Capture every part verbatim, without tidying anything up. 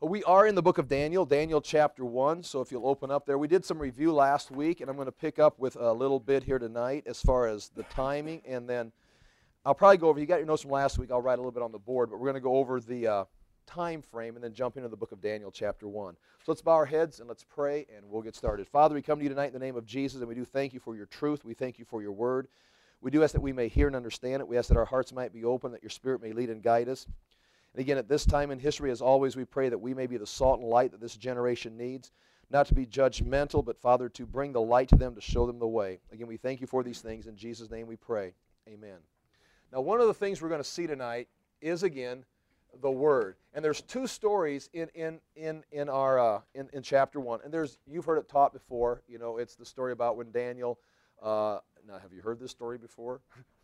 We are in the book of Daniel, Daniel chapter one, so if you'll open up there. We did some review last week, and I'm going to pick up with a little bit here tonight as far as the timing, and then I'll probably go over, you got your notes from last week, I'll write a little bit on the board, but we're going to go over the uh, time frame and then jump into the book of Daniel chapter one. So let's bow our heads and let's pray, and we'll get started. Father, we come to you tonight in the name of Jesus, and we do thank you for your truth. We thank you for your word. We do ask that we may hear and understand it. We ask that our hearts might be open, that your Spirit may lead and guide us. And again, at this time in history, as always, we pray that we may be the salt and light that this generation needs, not to be judgmental, but, Father, to bring the light to them, to show them the way. Again, we thank you for these things. In Jesus' name we pray. Amen. Now, one of the things we're going to see tonight is, again, the Word. And there's two stories in, in, in, in, our, uh, in, in chapter one. And there's, you've heard it taught before. You know, it's the story about when Daniel, uh, now, have you heard this story before?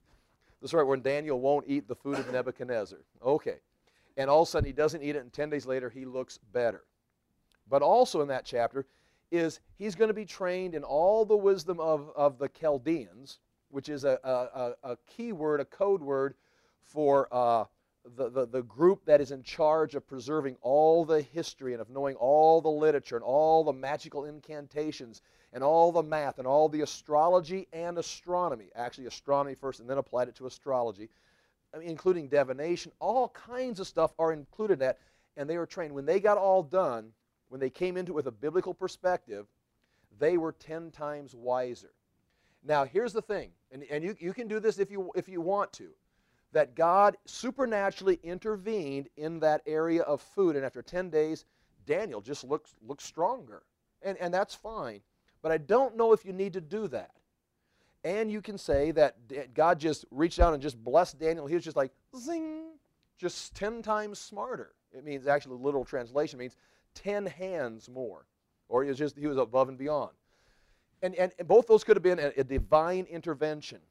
The story when Daniel won't eat the food of Nebuchadnezzar. Okay. And all of a sudden he doesn't eat it, and ten days later he looks better. But also in that chapter is he's going to be trained in all the wisdom of, of the Chaldeans, which is a, a, a key word, a code word for uh, the, the, the group that is in charge of preserving all the history and of knowing all the literature and all the magical incantations and all the math and all the astrology and astronomy. Actually, astronomy first and then applied it to astrology. I mean, including divination, all kinds of stuff are included in that, and they were trained. When they got all done, when they came into it with a biblical perspective, they were ten times wiser. Now, here's the thing, and, and you, you can do this if you, if you want to, that God supernaturally intervened in that area of food, and after ten days, Daniel just looks, looks stronger, and, and that's fine. But I don't know if you need to do that. And you can say that God just reached out and just blessed Daniel. He was just like, zing, just ten times smarter. It means, actually, the literal translation means ten hands more. Or he was just, he was above and beyond. And, and, and both those could have been a, a divine intervention.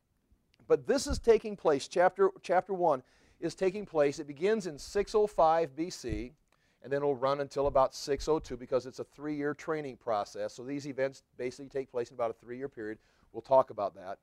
But this is taking place, chapter, chapter one is taking place. It begins in six oh five B C, and then it'll run until about six oh two because it's a three-year training process. So these events basically take place in about a three-year period. We'll talk about that.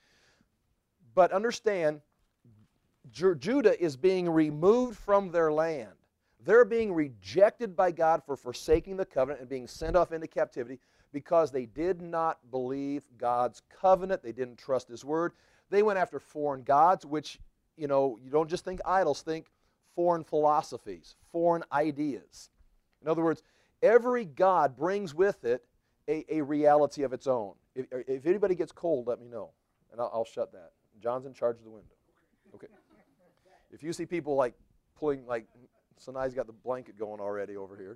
But understand, Ju- Judah is being removed from their land. They're being rejected by God for forsaking the covenant and being sent off into captivity because they did not believe God's covenant. They didn't trust His word. They went after foreign gods, which, you know, you don't just think idols, think foreign philosophies, foreign ideas. In other words, every god brings with it a, a reality of its own. If, if anybody gets cold, let me know, and I'll, I'll shut that. John's in charge of the window. Okay. If you see people like pulling, like, Sanai's got the blanket going already over here.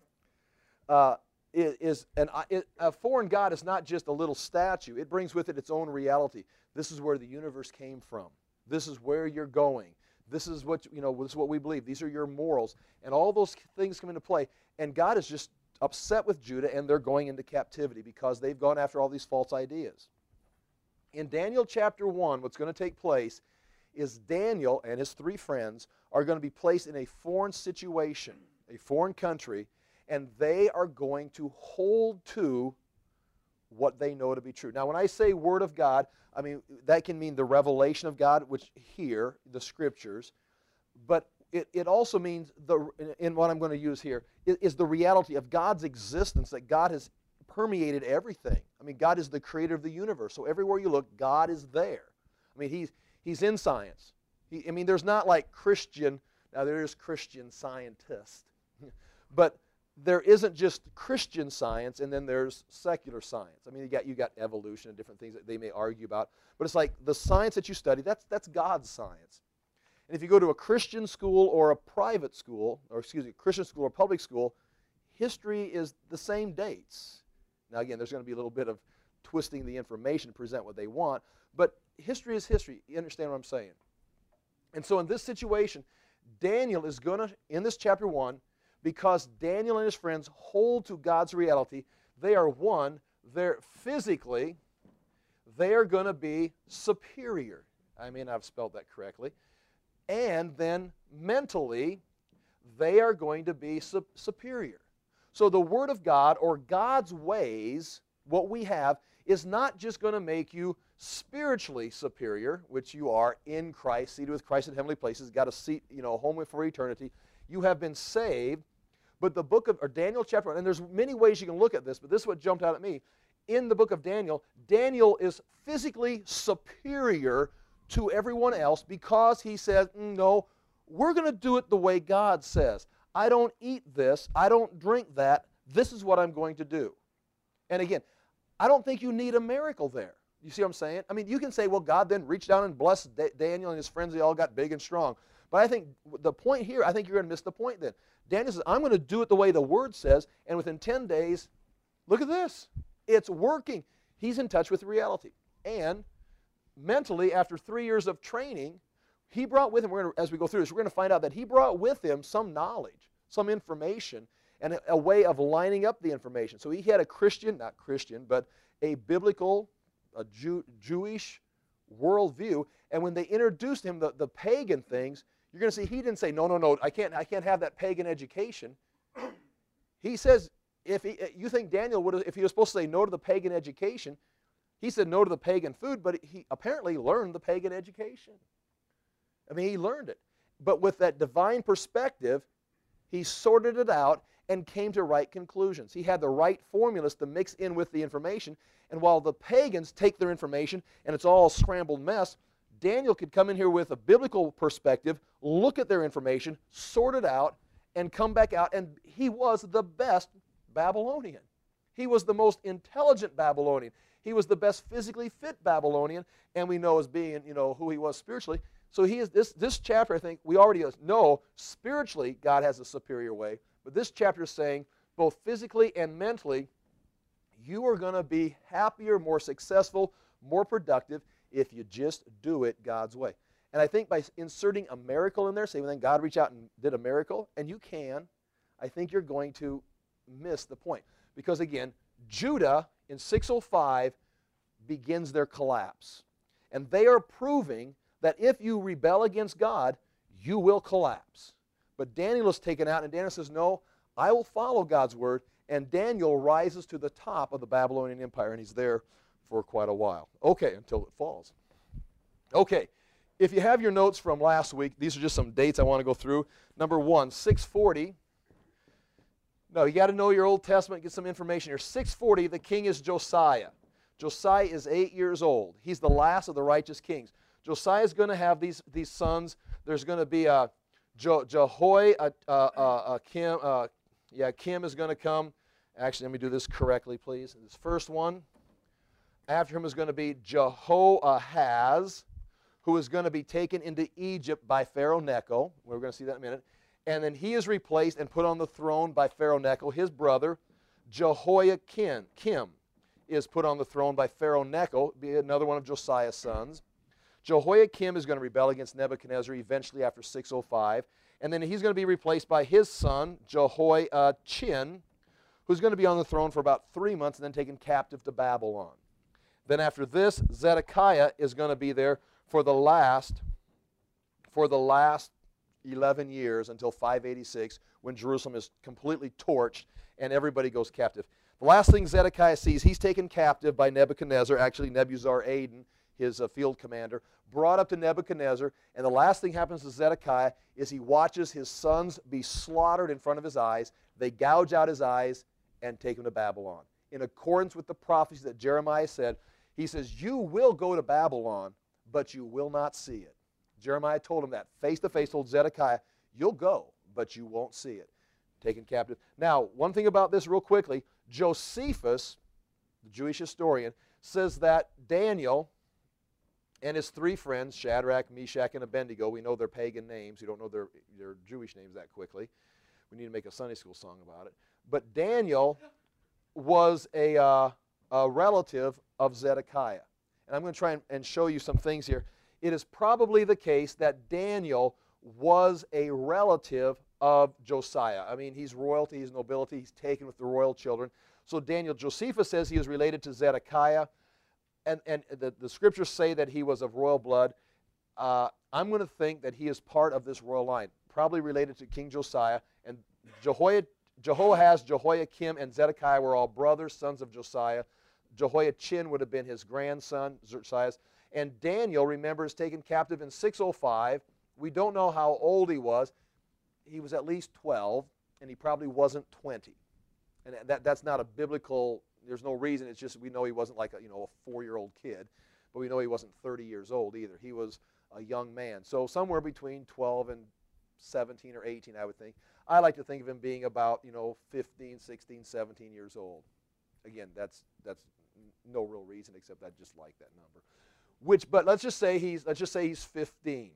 Uh, is an, it, a foreign god is not just a little statue. It brings with it its own reality. This is where the universe came from. This is where you're going. This is what, you know, this is what we believe. These are your morals. And all those things come into play. And God is just upset with Judah, and they're going into captivity because they've gone after all these false ideas. In Daniel chapter one, what's going to take place is Daniel and his three friends are going to be placed in a foreign situation, a foreign country, and they are going to hold to what they know to be true. Now, when I say Word of God, I mean, that can mean the revelation of God, which here, the Scriptures, but It, it also means, the, in what I'm going to use here, is, is the reality of God's existence, that God has permeated everything. I mean, God is the creator of the universe, so everywhere you look, God is there. I mean, He's, he's in science. He, I mean, there's not like Christian, now there is Christian scientist, but there isn't just Christian science and then there's secular science. I mean, you got, you got evolution and different things that they may argue about, but it's like the science that you study, that's, that's God's science. And if you go to a Christian school or a private school, or excuse me, Christian school or public school, history is the same dates. Now again, there's going to be a little bit of twisting the information to present what they want, but history is history. You understand what I'm saying? And so in this situation, Daniel is going to, in this chapter one, because Daniel and his friends hold to God's reality, they are one, they're physically, they are going to be superior. I may not have spelled that correctly. And then mentally, they are going to be su- superior. So the Word of God, or God's ways, what we have, is not just going to make you spiritually superior, which you are in Christ, seated with Christ in heavenly places, got a seat, you know, home for eternity. You have been saved, But the book of, or Daniel chapter one, and there's many ways you can look at this, but this is what jumped out at me. In the book of Daniel, Daniel is physically superior to everyone else because he says, mm, no, we're going to do it the way God says. I don't eat this. I don't drink that. This is what I'm going to do. And again, I don't think you need a miracle there. You see what I'm saying? I mean, you can say, well, God then reached down and blessed Daniel and his friends. They all got big and strong. But I think the point here, I think you're going to miss the point then. Daniel says, I'm going to do it the way the Word says, and within ten days, look at this. It's working. He's in touch with reality. And mentally, after three years of training, he brought with him, we're going to, as we go through this, we're going to find out that he brought with him some knowledge, some information, and a, a way of lining up the information. So he had a Christian, not Christian, but a biblical, a Jew, Jewish worldview. And when they introduced him the, the pagan things, you're going to see he didn't say, no, no, no, I can't, I can't have that pagan education. He says, if he, you think Daniel would have, if he was supposed to say no to the pagan education, he said no to the pagan food, but he apparently learned the pagan education. I mean, he learned it. But with that divine perspective, he sorted it out and came to right conclusions. He had the right formulas to mix in with the information. And while the pagans take their information and it's all a scrambled mess, Daniel could come in here with a biblical perspective, look at their information, sort it out, and come back out. And he was the best Babylonian. He was the most intelligent Babylonian. He was the best physically fit Babylonian, and we know as being, you know, who he was spiritually. So he is this this chapter, I think, we already know spiritually God has a superior way, but this chapter is saying both physically and mentally, you are going to be happier, more successful, more productive if you just do it God's way. And I think by inserting a miracle in there, say, well, then God reached out and did a miracle, and you can, I think you're going to miss the point. Because again, Judah in six oh five begins their collapse. And they are proving that if you rebel against God, you will collapse. But Daniel is taken out, and Daniel says, no, I will follow God's word. And Daniel rises to the top of the Babylonian Empire, and he's there for quite a while. Okay, until it falls. Okay, if you have your notes from last week, these are just some dates I want to go through. Number one, six forty. No, you got to know your Old Testament, get some information here. six forty, the king is Josiah. Josiah is eight years old. He's the last of the righteous kings. Josiah is going to have these, these sons. There's going to be a Je, Jehoiakim. Uh, uh, uh, Kim, uh, yeah, Kim is going to come. Actually, let me do this correctly, please. This first one. After him is going to be Jehoahaz, who is going to be taken into Egypt by Pharaoh Necho. We're going to see that in a minute. And then he is replaced and put on the throne by Pharaoh Necho. His brother, Jehoiakim, Kim, is put on the throne by Pharaoh Necho, be another one of Josiah's sons. Jehoiakim is going to rebel against Nebuchadnezzar eventually after six oh five. And then he's going to be replaced by his son, Jehoiachin, who's going to be on the throne for about three months and then taken captive to Babylon. Then after this, Zedekiah is going to be there for the last, for the last eleven years until five eighty-six, when Jerusalem is completely torched and everybody goes captive. The last thing Zedekiah sees, he's taken captive by Nebuchadnezzar, actually Nebuzaradan, his uh, field commander, brought up to Nebuchadnezzar, and the last thing happens to Zedekiah is he watches his sons be slaughtered in front of his eyes. They gouge out his eyes and take him to Babylon. In accordance with the prophecy that Jeremiah said, he says, you will go to Babylon, but you will not see it. Jeremiah told him that face to face, told Zedekiah, you'll go, but you won't see it. Taken captive. Now, one thing about this real quickly, Josephus, the Jewish historian, says that Daniel and his three friends, Shadrach, Meshach, and Abednego, we know their pagan names. We don't know their, their Jewish names that quickly. We need to make a Sunday school song about it. But Daniel was a, uh, a relative of Zedekiah. And I'm going to try and, and show you some things here. It is probably the case that Daniel was a relative of Josiah. I mean, he's royalty, he's nobility, he's taken with the royal children. So Daniel, Josephus says he is related to Zedekiah, and, and the, the scriptures say that he was of royal blood. Uh, I'm going to think that he is part of this royal line, probably related to King Josiah. And Jehoiad, Jehoahaz, Jehoiakim, and Zedekiah were all brothers, sons of Josiah. Jehoiachin would have been his grandson, Josiah's. And Daniel, remember, is taken captive in six oh five. We don't know how old he was. He was at least twelve. and he probably wasn't twenty. And that, that's not a biblical, there's no reason, it's just we know he wasn't like a, you know, a four-year-old kid, but we know he wasn't thirty years old either. He was a young man. So somewhere between twelve and seventeen or eighteen, I would think. I like to think of him being about, you know, fifteen, sixteen, seventeen years old. Again, that's that's no real reason except I just like that number. Which, but let's just say he's let's just say he's fifteen.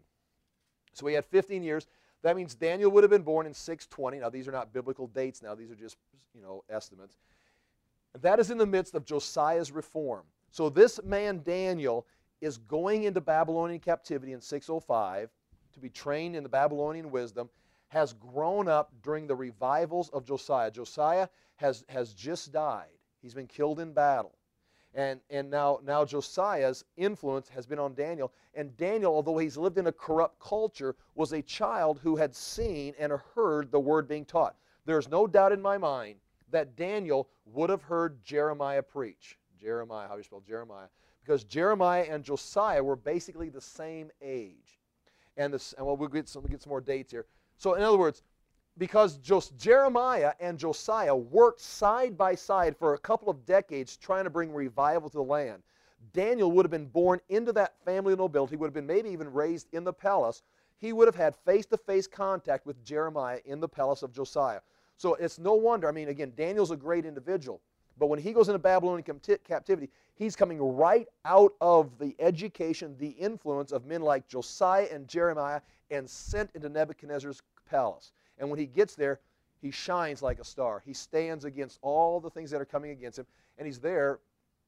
So he had fifteen years. That means Daniel would have been born in six twenty. Now these are not biblical dates. Now these are just, you know, estimates. And that is in the midst of Josiah's reform. So this man Daniel is going into Babylonian captivity in six oh five to be trained in the Babylonian wisdom. Has grown up during the revivals of Josiah. Josiah has has just died. He's been killed in battle. And, and now, now Josiah's influence has been on Daniel. And Daniel, although he's lived in a corrupt culture, was a child who had seen and heard the word being taught. There's no doubt in my mind that Daniel would have heard Jeremiah preach. Jeremiah, how do you spell Jeremiah? Because Jeremiah and Josiah were basically the same age. And, this, and well, we'll get some, we'll get some more dates here. So in other words, because Jos- Jeremiah and Josiah worked side by side for a couple of decades trying to bring revival to the land, Daniel would have been born into that family of nobility. He would have been maybe even raised in the palace. He would have had face-to-face contact with Jeremiah in the palace of Josiah. So it's no wonder, I mean, again, Daniel's a great individual, but when he goes into Babylonian captivity, he's coming right out of the education, the influence of men like Josiah and Jeremiah, and sent into Nebuchadnezzar's palace. And when he gets there, he shines like a star. He stands against all the things that are coming against him, and he's there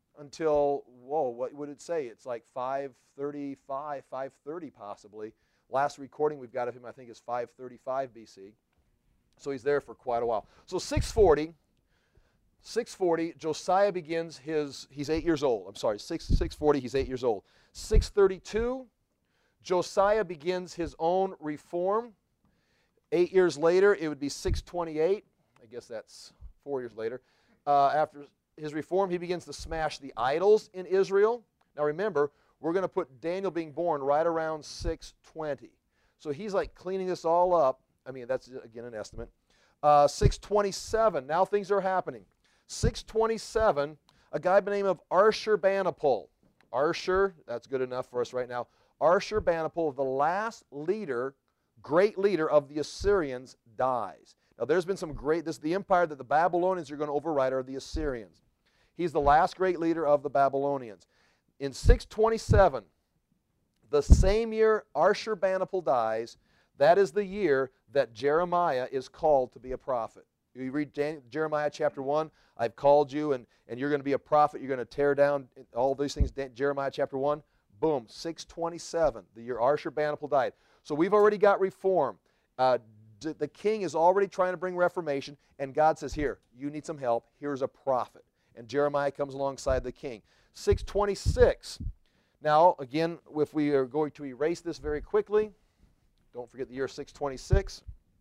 until, whoa, what would it say? It's like five thirty-five, five thirty possibly. Last recording we've got of him, I think, is five thirty-five B C. So he's there for quite a while. So six forty, six forty, Josiah begins his, he's eight years old. I'm sorry, six, six forty, he's eight years old. six thirty-two, Josiah begins his own reform. Eight years later, it would be six twenty-eight. I guess that's four years later. Uh, after his reform, he begins to smash the idols in Israel. Now remember, we're going to put Daniel being born right around six twenty. So he's like cleaning this all up. I mean, that's, again, an estimate. Uh, six twenty-seven, now things are happening. six twenty-seven, a guy by the name of Ashurbanipal. Ashur, that's good enough for us right now. Ashurbanipal, the last leader, great leader of the Assyrians, dies. Now there's been some great, this is the empire that the Babylonians are going to override are the Assyrians. He's the last great leader of the Babylonians. In six twenty-seven, the same year Ashurbanipal dies, that is the year that Jeremiah is called to be a prophet. You read Dan- Jeremiah chapter one, I've called you and, and you're going to be a prophet, you're going to tear down all these things, Jeremiah chapter one, boom, six twenty-seven, the year Ashurbanipal died. So we've already got reform. Uh, d- the king is already trying to bring reformation, and God says, here, you need some help, here's a prophet. And Jeremiah comes alongside the king. six twenty-six, now again, if we are going to erase this very quickly, don't forget the year six twenty-six.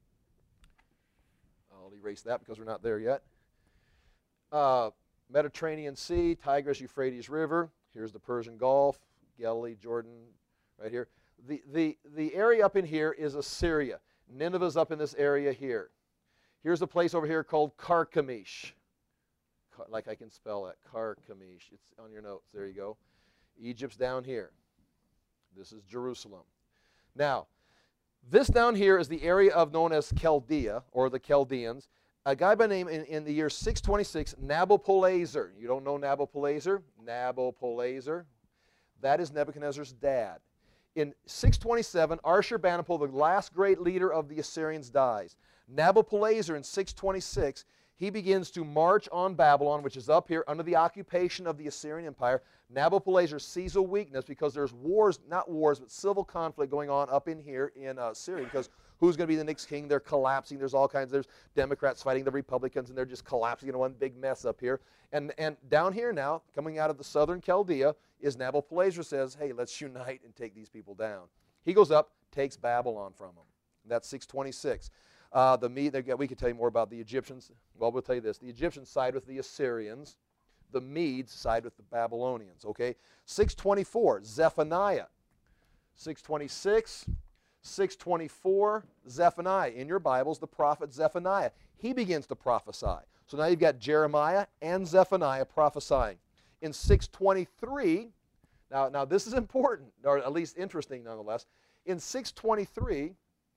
I'll erase that because we're not there yet. Uh, Mediterranean Sea, Tigris, Euphrates River. Here's the Persian Gulf, Galilee, Jordan, right here. The, the, the area up in here is Assyria. Nineveh's up in this area here. Here's a place over here called Carchemish. Car, like I can spell that, Carchemish. It's on your notes. There you go. Egypt's down here. This is Jerusalem. Now, this down here is the area of known as Chaldea, or the Chaldeans. A guy by name in, in the year six twenty-six, Nabopolassar. You don't know Nabopolassar? Nabopolassar. That is Nebuchadnezzar's dad. In six twenty-seven, Ashurbanipal, the last great leader of the Assyrians, dies. Nabopolassar in six twenty-six, he begins to march on Babylon, which is up here under the occupation of the Assyrian Empire. Nabopolassar sees a weakness because there's wars, not wars, but civil conflict going on up in here in uh, Syria, because who's going to be the next king? They're collapsing. There's all kinds. There's Democrats fighting the Republicans, and they're just collapsing in one big mess up here. And, and down here now, coming out of the southern Chaldea, is Nabopolassar says, hey, let's unite and take these people down. He goes up, takes Babylon from them. That's six twenty-six. Uh, the Mede, we could tell you more about the Egyptians. Well, we'll tell you this. The Egyptians side with the Assyrians. The Medes side with the Babylonians, okay? six twenty-four, Zephaniah. six twenty-six, six twenty-four, Zephaniah. In your Bibles, the prophet Zephaniah. He begins to prophesy. So now you've got Jeremiah and Zephaniah prophesying. In six twenty-three, now, now this is important, or at least interesting nonetheless. In six twenty-three,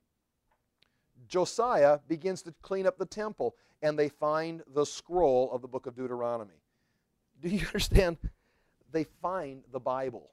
Josiah begins to clean up the temple, and they find the scroll of the book of Deuteronomy. Do you understand? They find the Bible.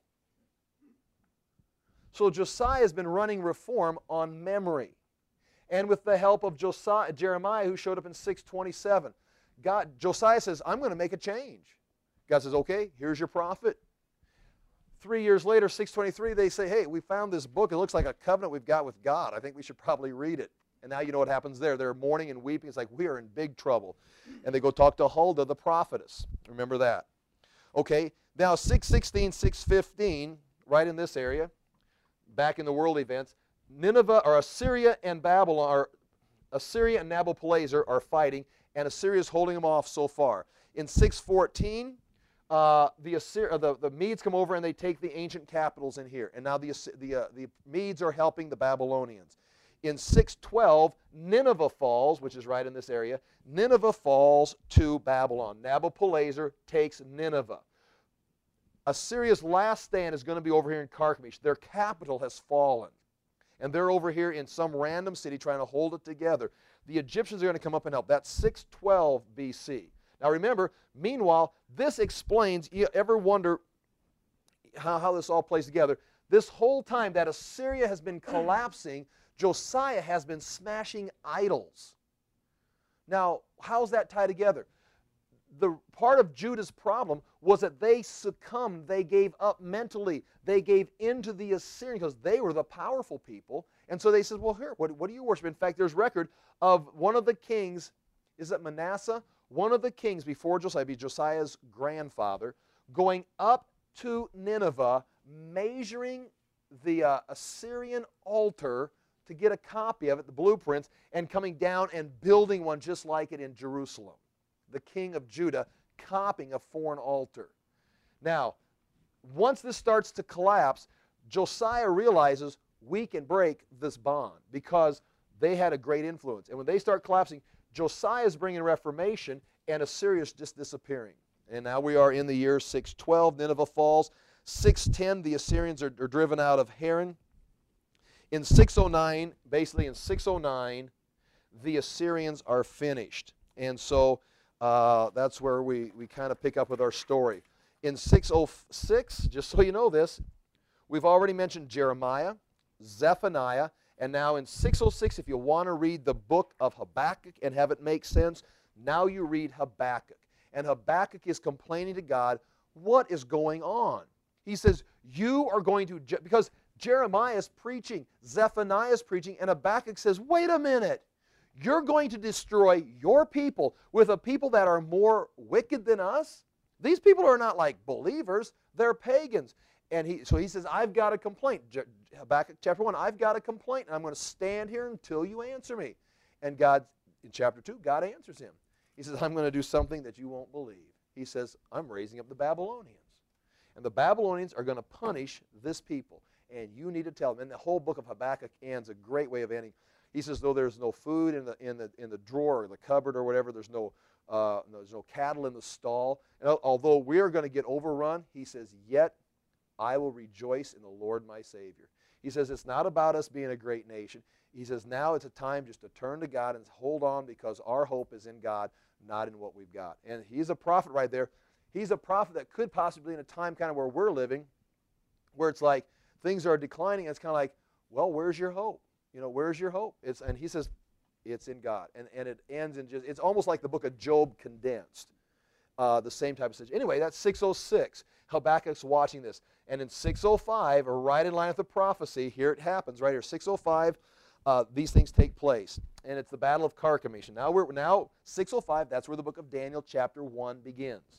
So Josiah has been running reform on memory. And with the help of Josiah, Jeremiah, who showed up in six twenty-seven, God, Josiah says, I'm going to make a change. God says, okay, here's your prophet. Three years later, six twenty-three, they say, hey, we found this book. It looks like a covenant we've got with God. I think we should probably read it. And now you know what happens there. They're mourning and weeping. It's like, we are in big trouble. And they go talk to Huldah, the prophetess. Remember that. Okay, now six sixteen, six fifteen, right in this area, back in the world events, Nineveh, or Assyria and Babylon, or Assyria and Nabopolassar are fighting, and Assyria is holding them off so far. In six fourteen, uh, the, Assyri the, the Medes come over and they take the ancient capitals in here. And now the, the, uh, the Medes are helping the Babylonians. In six twelve, Nineveh falls, which is right in this area. Nineveh falls to Babylon. Nabopolassar takes Nineveh. Assyria's last stand is going to be over here in Carchemish. Their capital has fallen. And they're over here in some random city trying to hold it together. The Egyptians are going to come up and help. That's six twelve B C. Now remember, meanwhile, this explains, you ever wonder how, how this all plays together? This whole time that Assyria has been collapsing, Josiah has been smashing idols. Now, how's that tie together? The part of Judah's problem was that they succumbed, they gave up mentally, they gave into the Assyrians because they were the powerful people. And so they said, well, here, what, what do you worship? In fact, there's record of one of the kings, is it Manasseh? One of the kings before Josiah, be Josiah's grandfather, going up to Nineveh, measuring the uh, Assyrian altar to get a copy of it, the blueprints, and coming down and building one just like it in Jerusalem. The king of Judah copying a foreign altar. Now, once this starts to collapse, Josiah realizes we can break this bond because they had a great influence. And when they start collapsing, Josiah is bringing Reformation, and Assyria is just disappearing. And now we are in the year six twelve, Nineveh falls. six ten, the Assyrians are, are driven out of Haran. In six oh nine, basically in six oh nine, the Assyrians are finished. And so uh, that's where we, we kind of pick up with our story. In six oh six, just so you know this, we've already mentioned Jeremiah, Zephaniah, and now in six oh six, if you want to read the book of Habakkuk and have it make sense, now you read Habakkuk. And Habakkuk is complaining to God, what is going on? He says, you are going to, because Jeremiah is preaching, Zephaniah is preaching, and Habakkuk says, wait a minute. You're going to destroy your people with a people that are more wicked than us? These people are not like believers. They're pagans. And he, so he says, I've got a complaint. Habakkuk chapter one, I've got a complaint, and I'm going to stand here until you answer me. And God, in chapter two, God answers him. He says, I'm going to do something that you won't believe. He says, I'm raising up the Babylonians. And the Babylonians are going to punish this people. And you need to tell them. And the whole book of Habakkuk ends a great way of ending. He says, though there's no food in the, in the, in the drawer or the cupboard or whatever, there's no, uh, there's no cattle in the stall. And although we're going to get overrun, he says, yet I will rejoice in the Lord my Savior. He says, it's not about us being a great nation. He says, now it's a time just to turn to God and hold on because our hope is in God, not in what we've got. And he's a prophet right there. He's a prophet that could possibly in a time kind of where we're living, where it's like things are declining. And it's kind of like, well, where's your hope? You know, where's your hope? It's, and he says, it's in God. And, and it ends in just, it's almost like the book of Job condensed. Uh, the same type of situation. Anyway, that's six oh six. Habakkuk's watching this. And in six oh five, or right in line with the prophecy, here it happens, right here, six oh five, uh, these things take place. And it's the Battle of Carchemish. And now, we're, now six oh five, that's where the book of Daniel chapter one begins.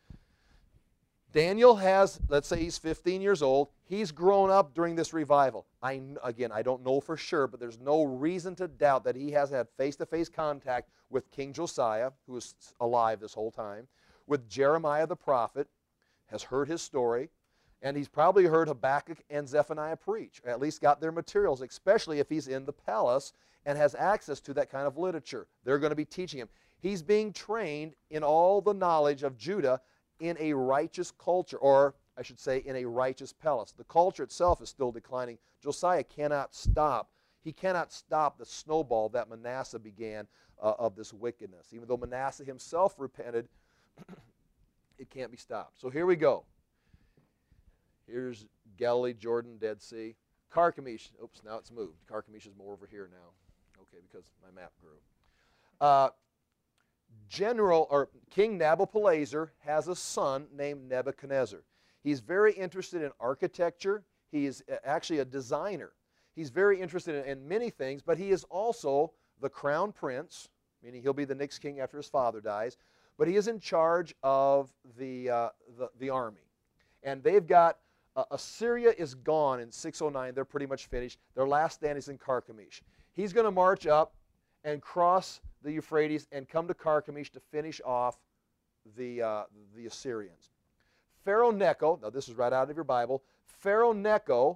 Daniel has, let's say he's fifteen years old. He's grown up during this revival. I, again, I don't know for sure, but there's no reason to doubt that he has had face-to-face contact with King Josiah, who was alive this whole time, with Jeremiah the prophet, has heard his story, And he's probably heard Habakkuk and Zephaniah preach, or at least got their materials, especially if he's in the palace and has access to that kind of literature. They're going to be teaching him. He's being trained in all the knowledge of Judah in a righteous culture, or I should say in a righteous palace. The culture itself is still declining. Josiah cannot stop. He cannot stop the snowball that Manasseh began uh, of this wickedness. Even though Manasseh himself repented, it can't be stopped. So here we go. Here's Galilee, Jordan, Dead Sea. Carchemish. Oops, now it's moved. Carchemish is more over here now. Okay, because my map grew. Uh, General, or King Nabopolassar has a son named Nebuchadnezzar. He's very interested in architecture. He is actually a designer. He's very interested in, in many things, but he is also the crown prince, meaning he'll be the next king after his father dies, but he is in charge of the, uh, the, the army. And they've got, uh, Assyria is gone in six oh nine. They're pretty much finished. Their last stand is in Carchemish. He's going to march up and cross the Euphrates and come to Carchemish to finish off the, uh, the Assyrians. Pharaoh Necho, now this is right out of your Bible, Pharaoh Necho,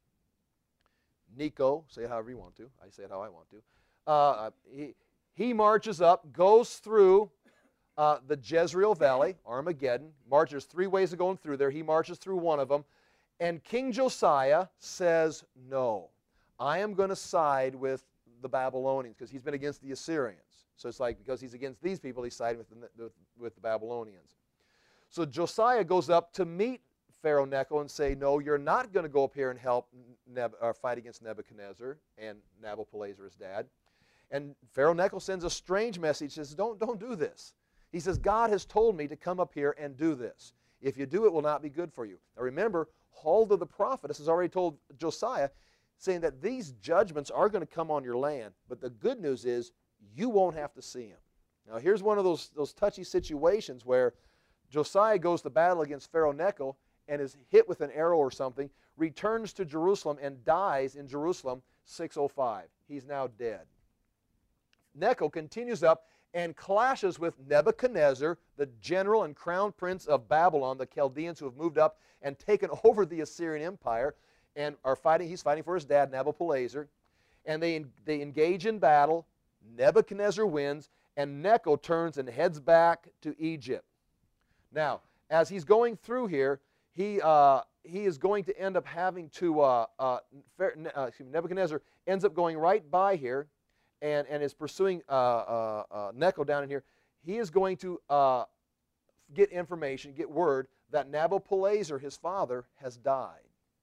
Nico, say it however you want to. I say it how I want to. Uh, he, he marches up, goes through uh, the Jezreel Valley, Armageddon, marches three ways of going through there. He marches through one of them. And King Josiah says, no, I am going to side with the Babylonians because he's been against the Assyrians. So it's like because he's against these people, he's siding with the, with, with the Babylonians. So Josiah goes up to meet Pharaoh Necho and say, no, you're not going to go up here and help Neb or fight against Nebuchadnezzar and Nabopolassar, his dad. And Pharaoh Necho sends a strange message, says, don't, don't do this. He says, God has told me to come up here and do this. If you do, it will not be good for you. Now remember, Huldah the prophetess has already told Josiah, saying that these judgments are going to come on your land, but the good news is you won't have to see them. Now here's one of those, those touchy situations where Josiah goes to battle against Pharaoh Necho and is hit with an arrow or something, returns to Jerusalem and dies in Jerusalem six oh five. He's now dead. Necho continues up and clashes with Nebuchadnezzar, the general and crown prince of Babylon, the Chaldeans who have moved up and taken over the Assyrian Empire and are fighting. He's fighting for his dad, Nabopolassar. And they, they engage in battle. Nebuchadnezzar wins, and Necho turns and heads back to Egypt. Now, as he's going through here, he, uh, he is going to end up having to, uh, uh, uh, excuse me, Nebuchadnezzar ends up going right by here and, and is pursuing uh, uh, uh, Necho down in here. He is going to uh, get information, get word that Nabopolassar, his father, has died.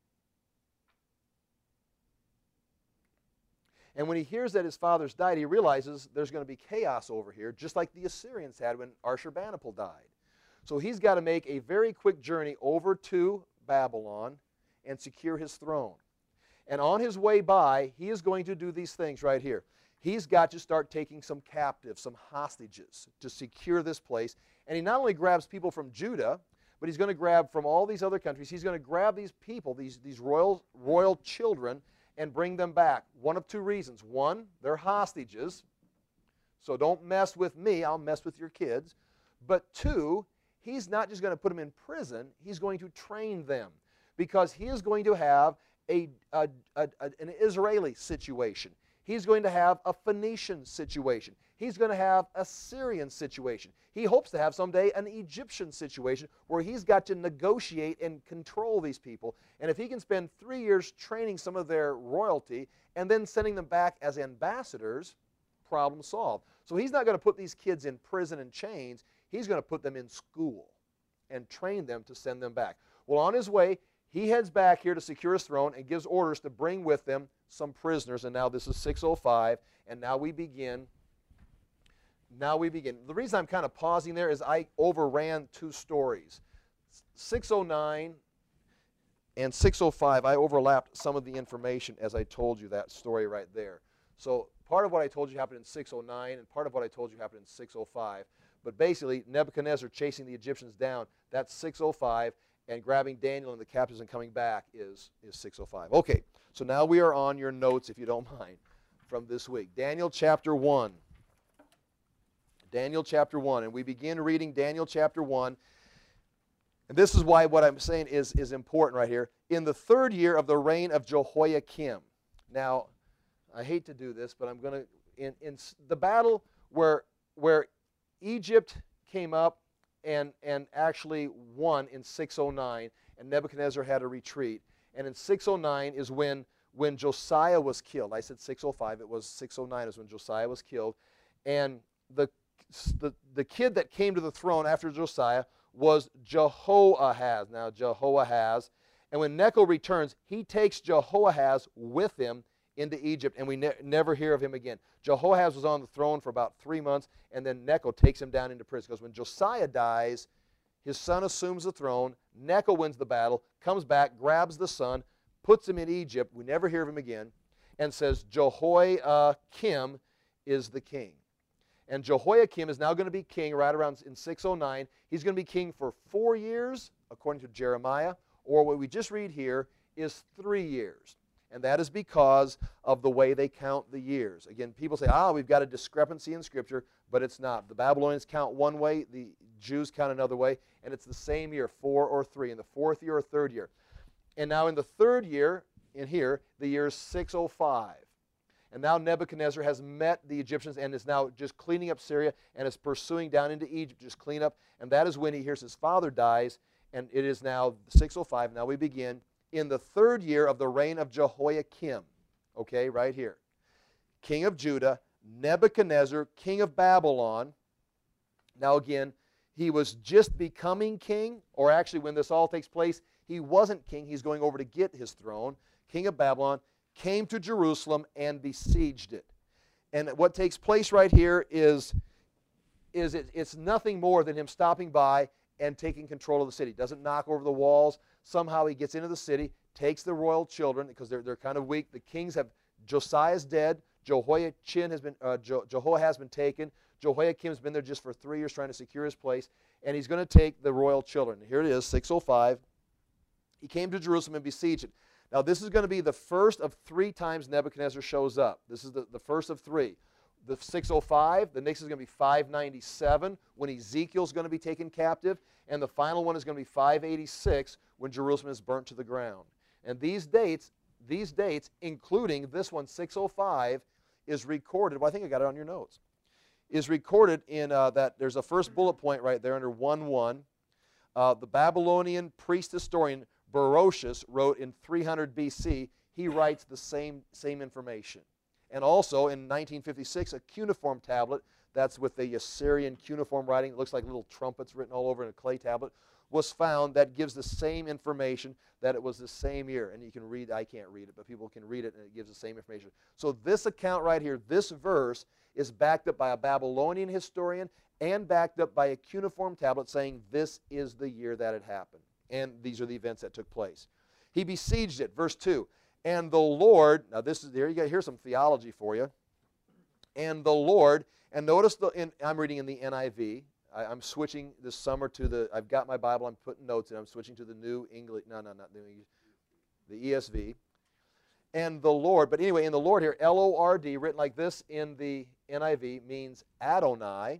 And when he hears that his father's died, he realizes there's going to be chaos over here, just like the Assyrians had when Ashurbanipal died. So he's got to make a very quick journey over to Babylon and secure his throne. And on his way by, he is going to do these things right here. He's got to start taking some captives, some hostages to secure this place. And he not only grabs people from Judah, but he's going to grab from all these other countries. He's going to grab these people, these, these royal, royal children, and bring them back. One of two reasons. One, they're hostages, so don't mess with me, I'll mess with your kids. But two, he's not just going to put them in prison, he's going to train them, because he is going to have a, a, a, a, an Israeli situation. He's going to have a Phoenician situation. He's going to have a Syrian situation. He hopes to have someday an Egyptian situation where he's got to negotiate and control these people. And if he can spend three years training some of their royalty and then sending them back as ambassadors, problem solved. So he's not going to put these kids in prison and chains. He's going to put them in school and train them to send them back. Well, on his way, he heads back here to secure his throne and gives orders to bring with them some prisoners. And now this is six oh five, and now we begin. Now we begin. The reason I'm kind of pausing there is I overran two stories. six oh nine and six oh five, I overlapped some of the information as I told you that story right there. So part of what I told you happened in six oh nine, and part of what I told you happened in six oh five. But basically, Nebuchadnezzar chasing the Egyptians down, that's six oh five, and grabbing Daniel and the captives and coming back is, is six oh five. Okay, so now we are on your notes, if you don't mind, from this week. Daniel chapter one. Daniel chapter one, and we begin reading Daniel chapter one. And this is why what I'm saying is, is important right here. In the third year of the reign of Jehoiakim. Now, I hate to do this, but I'm going to, in, in the battle where, where Egypt came up and, and actually won in six oh nine, and Nebuchadnezzar had to retreat. And in six oh nine is when, when Josiah was killed. I said six oh five, it was six oh nine is when Josiah was killed. And the, the, the kid that came to the throne after Josiah was Jehoahaz. Now, Jehoahaz. And when Necho returns, he takes Jehoahaz with him into Egypt, and we ne never hear of him again. Jehoahaz was on the throne for about three months, and then Necho takes him down into prison. Because when Josiah dies, his son assumes the throne, Necho wins the battle, comes back, grabs the son, puts him in Egypt, we never hear of him again, and says Jehoiakim is the king. And Jehoiakim is now going to be king right around in six oh nine. He's going to be king for four years, according to Jeremiah, or what we just read here is three years. And that is because of the way they count the years. Again, people say, ah, we've got a discrepancy in Scripture, but it's not. The Babylonians count one way, the Jews count another way, and it's the same year, four or three, in the fourth year or third year. And now in the third year, in here, the year is six oh five. And now Nebuchadnezzar has met the Egyptians and is now just cleaning up Syria and is pursuing down into Egypt, just clean up. And that is when he hears his father dies, and it is now six oh five. Now we begin in the third year of the reign of Jehoiakim. Okay, right here. King of Judah, Nebuchadnezzar, king of Babylon. Now again, he was just becoming king, or actually when this all takes place, he wasn't king. He's going over to get his throne. King of Babylon came to Jerusalem and besieged it. And what takes place right here is, is it, it's nothing more than him stopping by and taking control of the city. Doesn't knock over the walls. Somehow he gets into the city, takes the royal children, because they're, they're kind of weak. The kings have, Josiah's dead, Jehoiachin has been, uh, Je, Jehoiah has been taken, Jehoiakim's been there just for three years trying to secure his place, and he's going to take the royal children. Here it is, six oh five. He came to Jerusalem and besieged it. Now, this is going to be the first of three times Nebuchadnezzar shows up. This is the, the first of three. The six oh five, the next is going to be five ninety-seven, when Ezekiel's going to be taken captive, and the final one is going to be five eighty-six, when Jerusalem is burnt to the ground. And these dates, these dates, including this one, six oh five, is recorded, well, I think I got it on your notes, is recorded in uh, that, there's a first bullet point right there under one one. Uh, the Babylonian priest historian Berosus wrote in three hundred B C, he writes the same, same information. And also in nineteen fifty-six, a cuneiform tablet, that's with the Assyrian cuneiform writing, it looks like little trumpets written all over in a clay tablet, was found that gives the same information, that it was the same year. And you can read, I can't read it, but people can read it and it gives the same information. So this account right here, this verse, is backed up by a Babylonian historian and backed up by a cuneiform tablet saying this is the year that it happened. And these are the events that took place. He besieged it, verse two. And the Lord, now this is, there you go, here's some theology for you. And the Lord, and notice, the, in, I'm reading in the N I V. I, I'm switching this summer to the, I've got my Bible, I'm putting notes in, I'm switching to the New English, no, no, not New English, the E S V. And the Lord, but anyway, in the Lord here, L O R D, written like this in the N I V, means Adonai.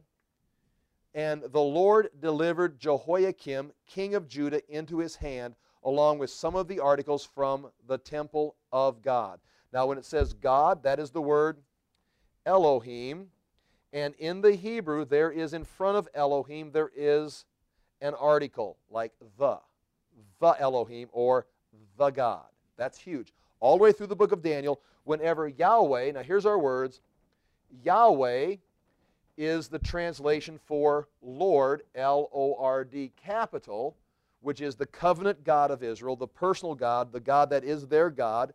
And the Lord delivered Jehoiakim, king of Judah, into his hand, along with some of the articles from the temple of God. Now, when it says God, that is the word Elohim. And in the Hebrew, there is in front of Elohim, there is an article, like the, the Elohim, or the God. That's huge. All the way through the book of Daniel, whenever Yahweh, now here's our words, Yahweh is the translation for Lord, L O R D, capital, which is the covenant God of Israel, the personal God, the God that is their God.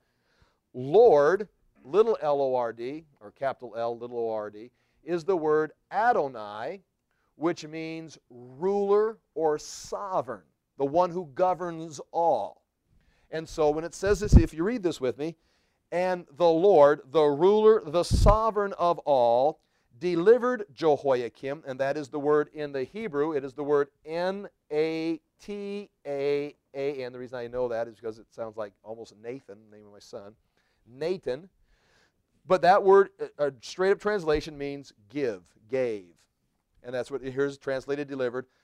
Lord, little L O R D, or capital L, little O R D, is the word Adonai, which means ruler or sovereign, the one who governs all. And so when it says this, if you read this with me, and the Lord, the ruler, the sovereign of all, delivered Jehoiakim, and that is the word in the Hebrew, it is the word N A T A A N. The reason I know that is because it sounds like almost Nathan, the name of my son, Nathan. But that word, a straight up translation, means give, gave. And that's what, here's translated delivered.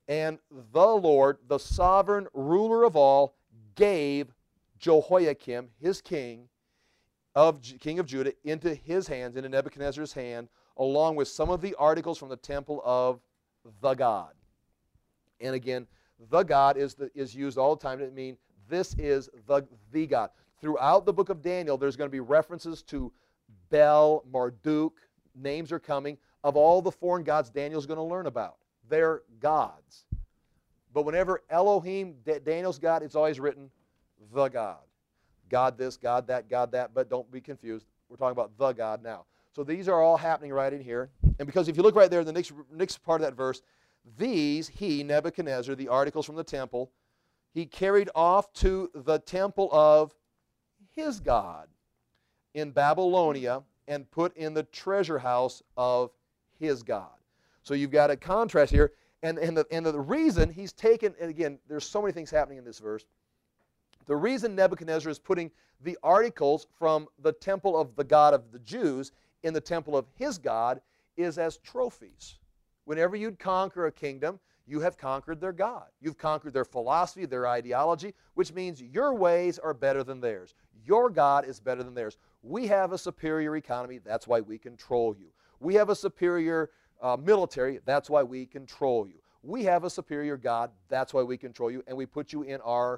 And the Lord, the sovereign ruler of all, gave Jehoiakim, his king, of king of Judah, into his hands, into Nebuchadnezzar's hand, along with some of the articles from the temple of the God. And again, the God is, the, is used all the time to mean this is the, the God. Throughout the book of Daniel, there's going to be references to Bel, Marduk, names are coming, of all the foreign gods Daniel's going to learn about. They're gods. But whenever Elohim, Daniel's God, it's always written, the God. God this, God that, God that, but don't be confused. We're talking about the God now. So these are all happening right in here. And because if you look right there in the next, next part of that verse, these, he, Nebuchadnezzar, the articles from the temple, he carried off to the temple of his God in Babylonia and put in the treasure house of his God. So you've got a contrast here. And, and, the, and the reason he's taken, and again, there's so many things happening in this verse. The reason Nebuchadnezzar is putting the articles from the temple of the God of the Jews in the temple of his God is as trophies. Whenever you'd conquer a kingdom, you have conquered their God. You've conquered their philosophy, their ideology, which means your ways are better than theirs. Your God is better than theirs. We have a superior economy. That's why we control you. We have a superior uh, military. That's why we control you. We have a superior God. That's why we control you. And we put you in our,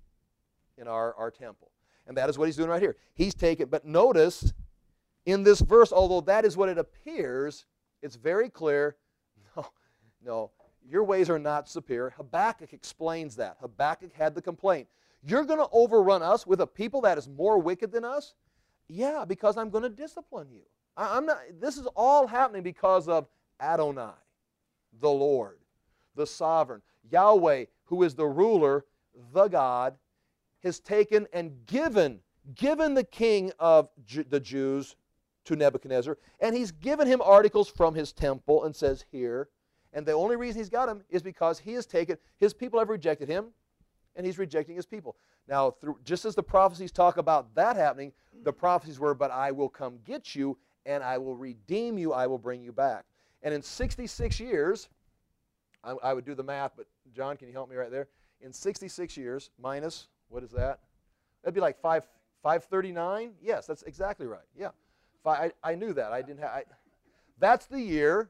in our, our temple. And that is what he's doing right here. He's taken, but notice in this verse, although that is what it appears, it's very clear, no, no, your ways are not superior. Habakkuk explains that. Habakkuk had the complaint. You're going to overrun us with a people that is more wicked than us? Yeah, because I'm going to discipline you. I, I'm not, this is all happening because of Adonai, the Lord, the sovereign. Yahweh, who is the ruler, the God, has taken and given, given the king of Ju- the Jews to Nebuchadnezzar, and he's given him articles from his temple and says here, and the only reason he's got them is because he has taken, his people have rejected him, and he's rejecting his people. Now, through, just as the prophecies talk about that happening, the prophecies were, but I will come get you, and I will redeem you, I will bring you back. And in sixty-six years, I, I would do the math, but John, can you help me right there? In sixty-six years, minus, what is that? That'd be like five, five thirty-nine? Yes, that's exactly right, yeah. I, I knew that. I didn't have, I, that's the year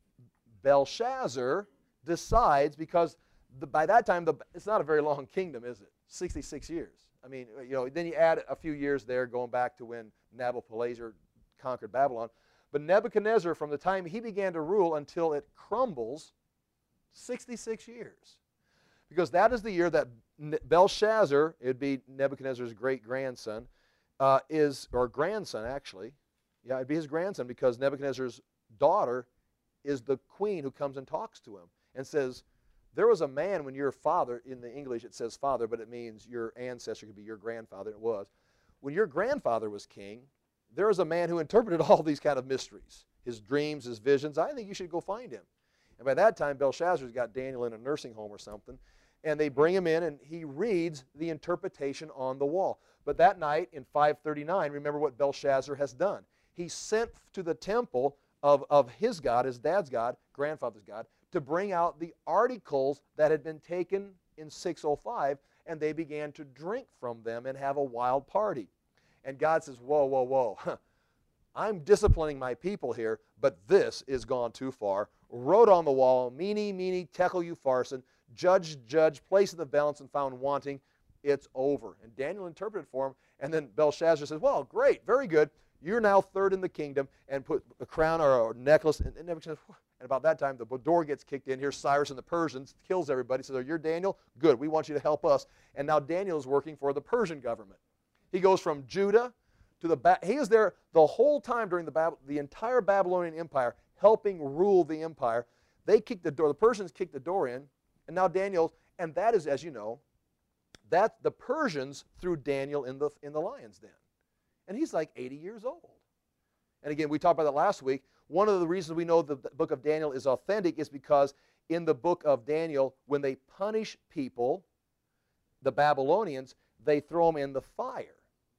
Belshazzar decides, because the, by that time, the, it's not a very long kingdom, is it? sixty-six years. I mean, you know, then you add a few years there going back to when Nabopolassar conquered Babylon. But Nebuchadnezzar, from the time he began to rule until it crumbles, sixty-six years. Because that is the year that Belshazzar, it would be Nebuchadnezzar's great-grandson, uh, is, or grandson actually, yeah, it'd be his grandson, because Nebuchadnezzar's daughter is the queen who comes and talks to him and says, there was a man when your father, in the English it says father, but it means your ancestor, could be your grandfather, it was. When your grandfather was king, there was a man who interpreted all these kind of mysteries, his dreams, his visions. I think you should go find him. And by that time, Belshazzar's got Daniel in a nursing home or something, and they bring him in, and he reads the interpretation on the wall. But that night, in five thirty-nine, remember what Belshazzar has done. He sent to the temple of, of his God, his dad's God, grandfather's God, to bring out the articles that had been taken in six oh five, and they began to drink from them and have a wild party. And God says, whoa, whoa, whoa, I'm disciplining my people here, but this is gone too far. Wrote on the wall, meeny, meeny, tekel upharsin, judge, judge, place in the balance and found wanting, it's over. And Daniel interpreted for him, and then Belshazzar says, well, great, very good. You're now third in the kingdom, and put a crown or a necklace. And, and Nebuchadnezzar, and about that time, the door gets kicked in. Here's Cyrus and the Persians, kills everybody. Says, oh, you're Daniel? Good, we want you to help us. And now Daniel is working for the Persian government. He goes from Judah to the, ba he is there the whole time during the, Bab the entire Babylonian Empire, helping rule the empire. They kicked the door, the Persians kicked the door in, and now Daniel, and that is, as you know, that the Persians threw Daniel in the, in the lion's den. And he's like eighty years old. And again, we talked about that last week. One of the reasons we know the book of Daniel is authentic is because in the book of Daniel, when they punish people, the Babylonians, they throw them in the fire.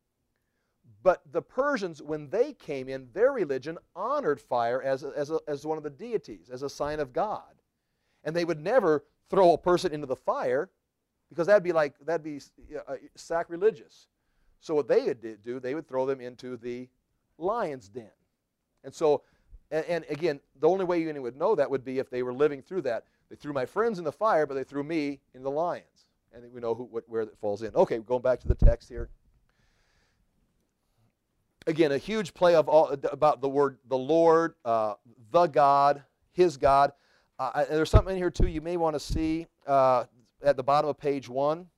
But the Persians, when they came in, their religion honored fire as, a, as, a, as one of the deities, as a sign of God. And they would never throw a person into the fire, because that'd be like, that'd be uh, sacrilegious. So what they would do, they would throw them into the lion's den. And so, and, and again, the only way you would know that would be if they were living through that. They threw my friends in the fire, but they threw me in the lions. And we know who, what, where that falls in. Okay, going back to the text here. Again, a huge play of all, about the word the Lord, uh, the God, his God. Uh, and there's something in here, too, you may want to see uh, at the bottom of page one.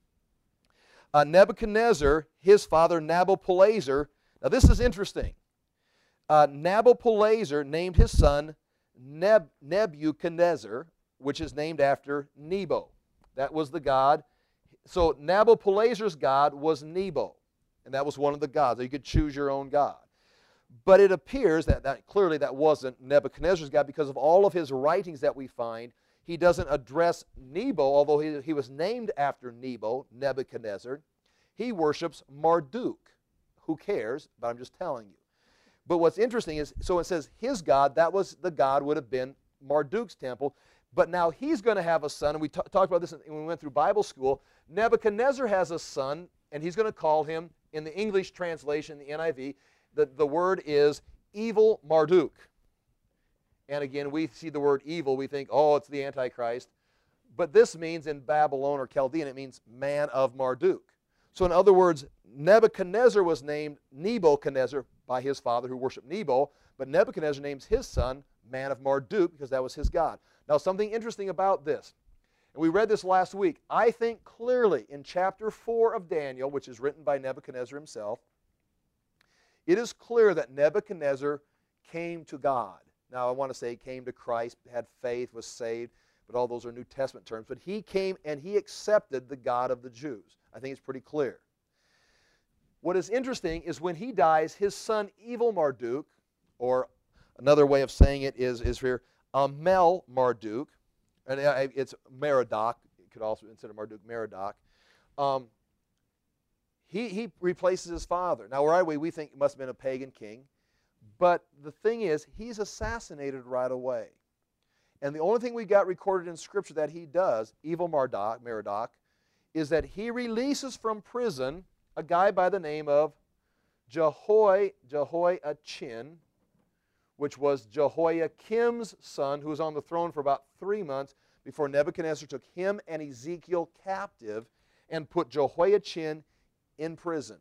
Uh, Nebuchadnezzar, his father, Nabopolassar. Now, this is interesting. Uh, Nabopolassar named his son Neb Nebuchadnezzar, which is named after Nebo. That was the god. So Nabopolassar's god was Nebo, and that was one of the gods. You could choose your own god. But it appears that, that clearly that wasn't Nebuchadnezzar's god, because of all of his writings that we find, he doesn't address Nebo, although he, he was named after Nebo, Nebuchadnezzar. He worships Marduk. Who cares? But I'm just telling you. But what's interesting is, so it says his god, that was the god would have been Marduk's temple. But now he's going to have a son, and we talked about this when we went through Bible school. Nebuchadnezzar has a son, and he's going to call him, in the English translation, the N I V, the, the word is evil Marduk. And again, we see the word evil, we think, oh, it's the Antichrist. But this means in Babylon or Chaldean, it means man of Marduk. So in other words, Nebuchadnezzar was named Nebuchadnezzar by his father who worshiped Nebo, but Nebuchadnezzar names his son man of Marduk because that was his god. Now, something interesting about this, and we read this last week, I think clearly in chapter four of Daniel, which is written by Nebuchadnezzar himself, it is clear that Nebuchadnezzar came to God. Now, I want to say came to Christ, had faith, was saved, but all those are New Testament terms. But he came and he accepted the God of the Jews. I think it's pretty clear. What is interesting is when he dies, his son Evil Marduk, or another way of saying it is, is here, Amel Marduk, and it's Merodach, you could also consider Marduk Merodach. Um, he, he replaces his father. Now, right away, we think it must have been a pagan king. But the thing is, he's assassinated right away. And the only thing we got recorded in Scripture that he does, Evil Marduk, Merodach, is that he releases from prison a guy by the name of Jehoiachin, Jehoiachin, which was Jehoiakim's son, who was on the throne for about three months before Nebuchadnezzar took him and Ezekiel captive and put Jehoiachin in prison.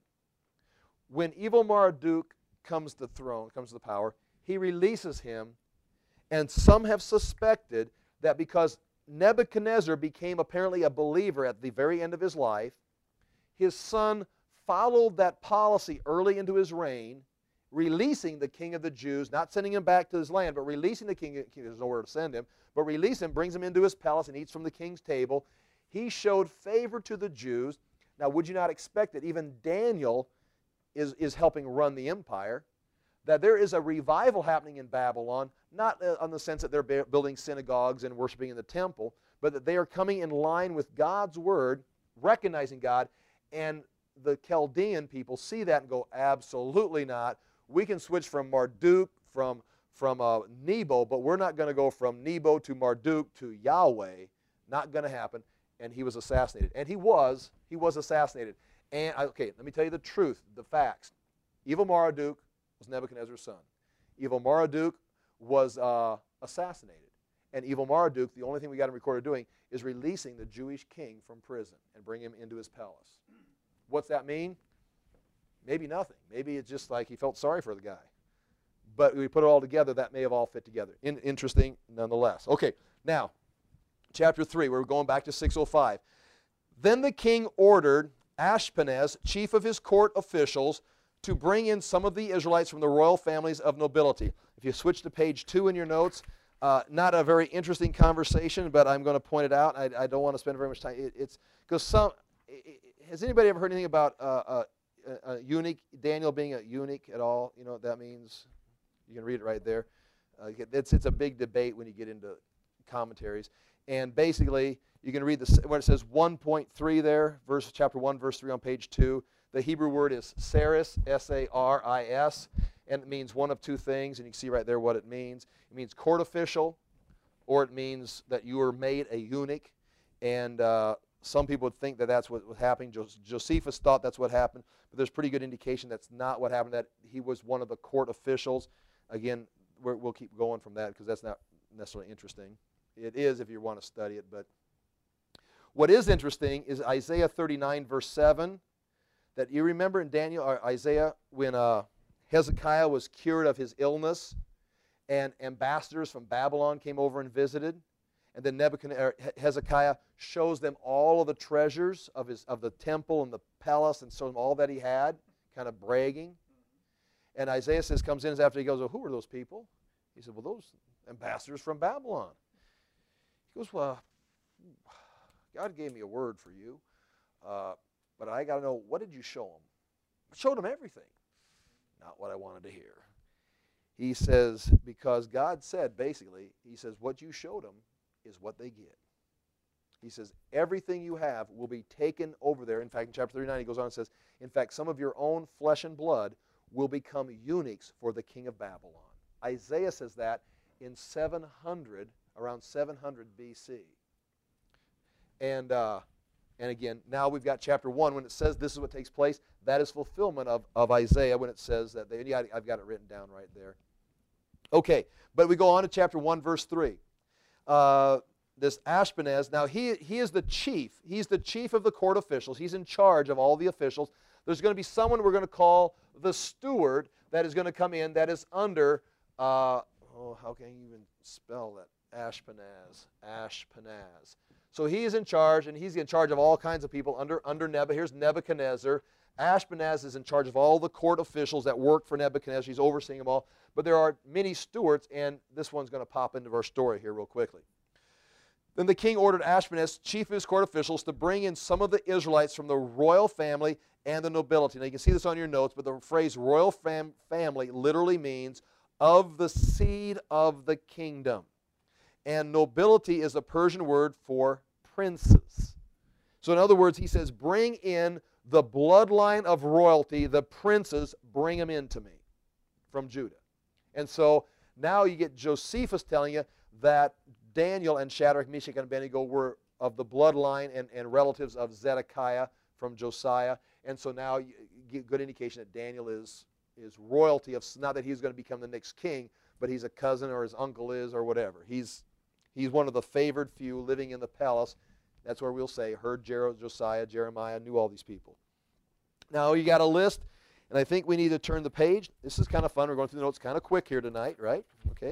When Evil Marduk comes to the throne, comes to the power, he releases him, and some have suspected that because Nebuchadnezzar became apparently a believer at the very end of his life, his son followed that policy early into his reign, releasing the king of the Jews, not sending him back to his land, but releasing the king, there's nowhere to send him, but release him, brings him into his palace and eats from the king's table. He showed favor to the Jews. Now, would you not expect that even Daniel is, is helping run the empire, that there is a revival happening in Babylon, not uh, on the sense that they're building synagogues and worshiping in the temple, but that they are coming in line with God's word, recognizing God, and the Chaldean people see that and go, absolutely not. We can switch from Marduk, from, from uh, Nebo, but we're not going to go from Nebo to Marduk to Yahweh. Not going to happen. And he was assassinated. And he was, he was assassinated. And, okay, let me tell you the truth, the facts. Evil Marduk was Nebuchadnezzar's son. Evil Marduk was uh, assassinated. And Evil Marduk, the only thing we got him recorded doing is releasing the Jewish king from prison and bring him into his palace. What's that mean? Maybe nothing. Maybe it's just like he felt sorry for the guy. But we put it all together, that may have all fit together. In, interesting nonetheless. Okay, now, chapter three, we're going back to six oh five. Then the king ordered Ashpenaz, chief of his court officials, to bring in some of the Israelites from the royal families of nobility. If you switch to page two in your notes, uh, not a very interesting conversation, but I'm going to point it out. I, I don't want to spend very much time. It, it's because some. It, has anybody ever heard anything about uh, uh, a, a eunuch, Daniel being a eunuch at all? You know what that means? You can read it right there. Uh, it's it's a big debate when you get into commentaries. And basically, you can read the when it says one point three there, verse chapter one, verse three on page two. The Hebrew word is saris, S A R I S, and it means one of two things, and you can see right there what it means. It means court official or it means that you were made a eunuch. And uh, some people would think that that's what was happening. Jos- Josephus thought that's what happened, but there's pretty good indication that's not what happened, that he was one of the court officials. Again, we're, we'll keep going from that because that's not necessarily interesting. It is if you want to study it, but what is interesting is Isaiah thirty-nine, verse seven, that you remember in Daniel, or Isaiah, when uh, Hezekiah was cured of his illness, and ambassadors from Babylon came over and visited, and then Nebuchadnezzar, Hezekiah shows them all of the treasures of, his, of the temple and the palace, and shows them all that he had, kind of bragging. And Isaiah says, comes in after he goes, well, who are those people? He said, well, those ambassadors from Babylon. He goes, well, God gave me a word for you, uh, but I got to know, what did you show them? I showed them everything. Not what I wanted to hear. He says, because God said, basically, he says, what you showed them is what they get. He says, everything you have will be taken over there. In fact, in chapter thirty-nine, he goes on and says, in fact, some of your own flesh and blood will become eunuchs for the king of Babylon. Isaiah says that in seven hundred, around seven hundred B C. And, uh, and again, now we've got chapter one. When it says this is what takes place, that is fulfillment of, of Isaiah when it says that. They, yeah, I've got it written down right there. Okay, but we go on to chapter one, verse three. Uh, this Ashpenaz, now he, he is the chief. He's the chief of the court officials. He's in charge of all the officials. There's going to be someone we're going to call the steward that is going to come in that is under, uh, oh, how can you even spell that? Ashpenaz, Ashpenaz. So he is in charge, and he's in charge of all kinds of people under, under Nebuchadnezzar. Here's Nebuchadnezzar. Ashpenaz is in charge of all the court officials that work for Nebuchadnezzar. He's overseeing them all. But there are many stewards, and this one's going to pop into our story here real quickly. Then the king ordered Ashpenaz, chief of his court officials, to bring in some of the Israelites from the royal family and the nobility. Now you can see this on your notes, but the phrase royal fam family literally means of the seed of the kingdom. And nobility is a Persian word for princes. So in other words, he says, bring in the bloodline of royalty, the princes, bring them into me from Judah. And so now you get Josephus telling you that Daniel and Shadrach, Meshach, and Abednego were of the bloodline and, and relatives of Zedekiah from Josiah. And so now you get good indication that Daniel is, is royalty, of not that he's going to become the next king, but he's a cousin or his uncle is or whatever. He's, he's one of the favored few living in the palace. That's where we'll say heard Jer Josiah, Jeremiah, knew all these people. Now you got a list, and I think we need to turn the page. This is kind of fun. We're going through the notes kind of quick here tonight, right? Okay.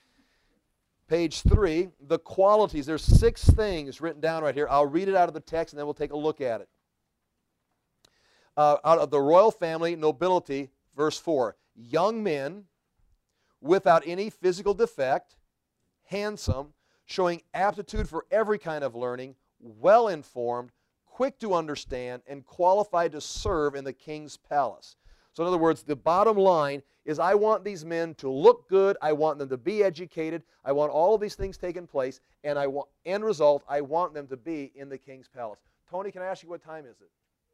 Page three, the qualities. There's six things written down right here. I'll read it out of the text, and then we'll take a look at it. Uh, out of the royal family, nobility, verse four, young men without any physical defect, handsome, showing aptitude for every kind of learning, well-informed, quick to understand, and qualified to serve in the king's palace. So in other words, the bottom line is I want these men to look good, I want them to be educated, I want all of these things taking place, and I want, end result, I want them to be in the king's palace. Tony, can I ask you what time is it?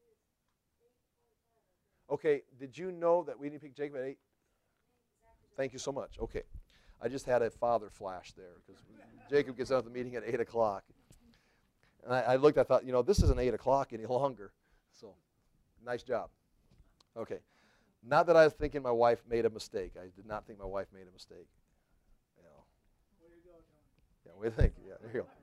Okay, did you know that we didn't pick Jacob at eight? Thank you so much. Okay. I just had a father flash there because Jacob gets out of the meeting at eight o'clock. And I, I looked, I thought, you know, this isn't eight o'clock any longer. So, nice job. Okay. Not that I was thinking my wife made a mistake. I did not think my wife made a mistake. You know. Where you go, John? Yeah, we think. Yeah, there you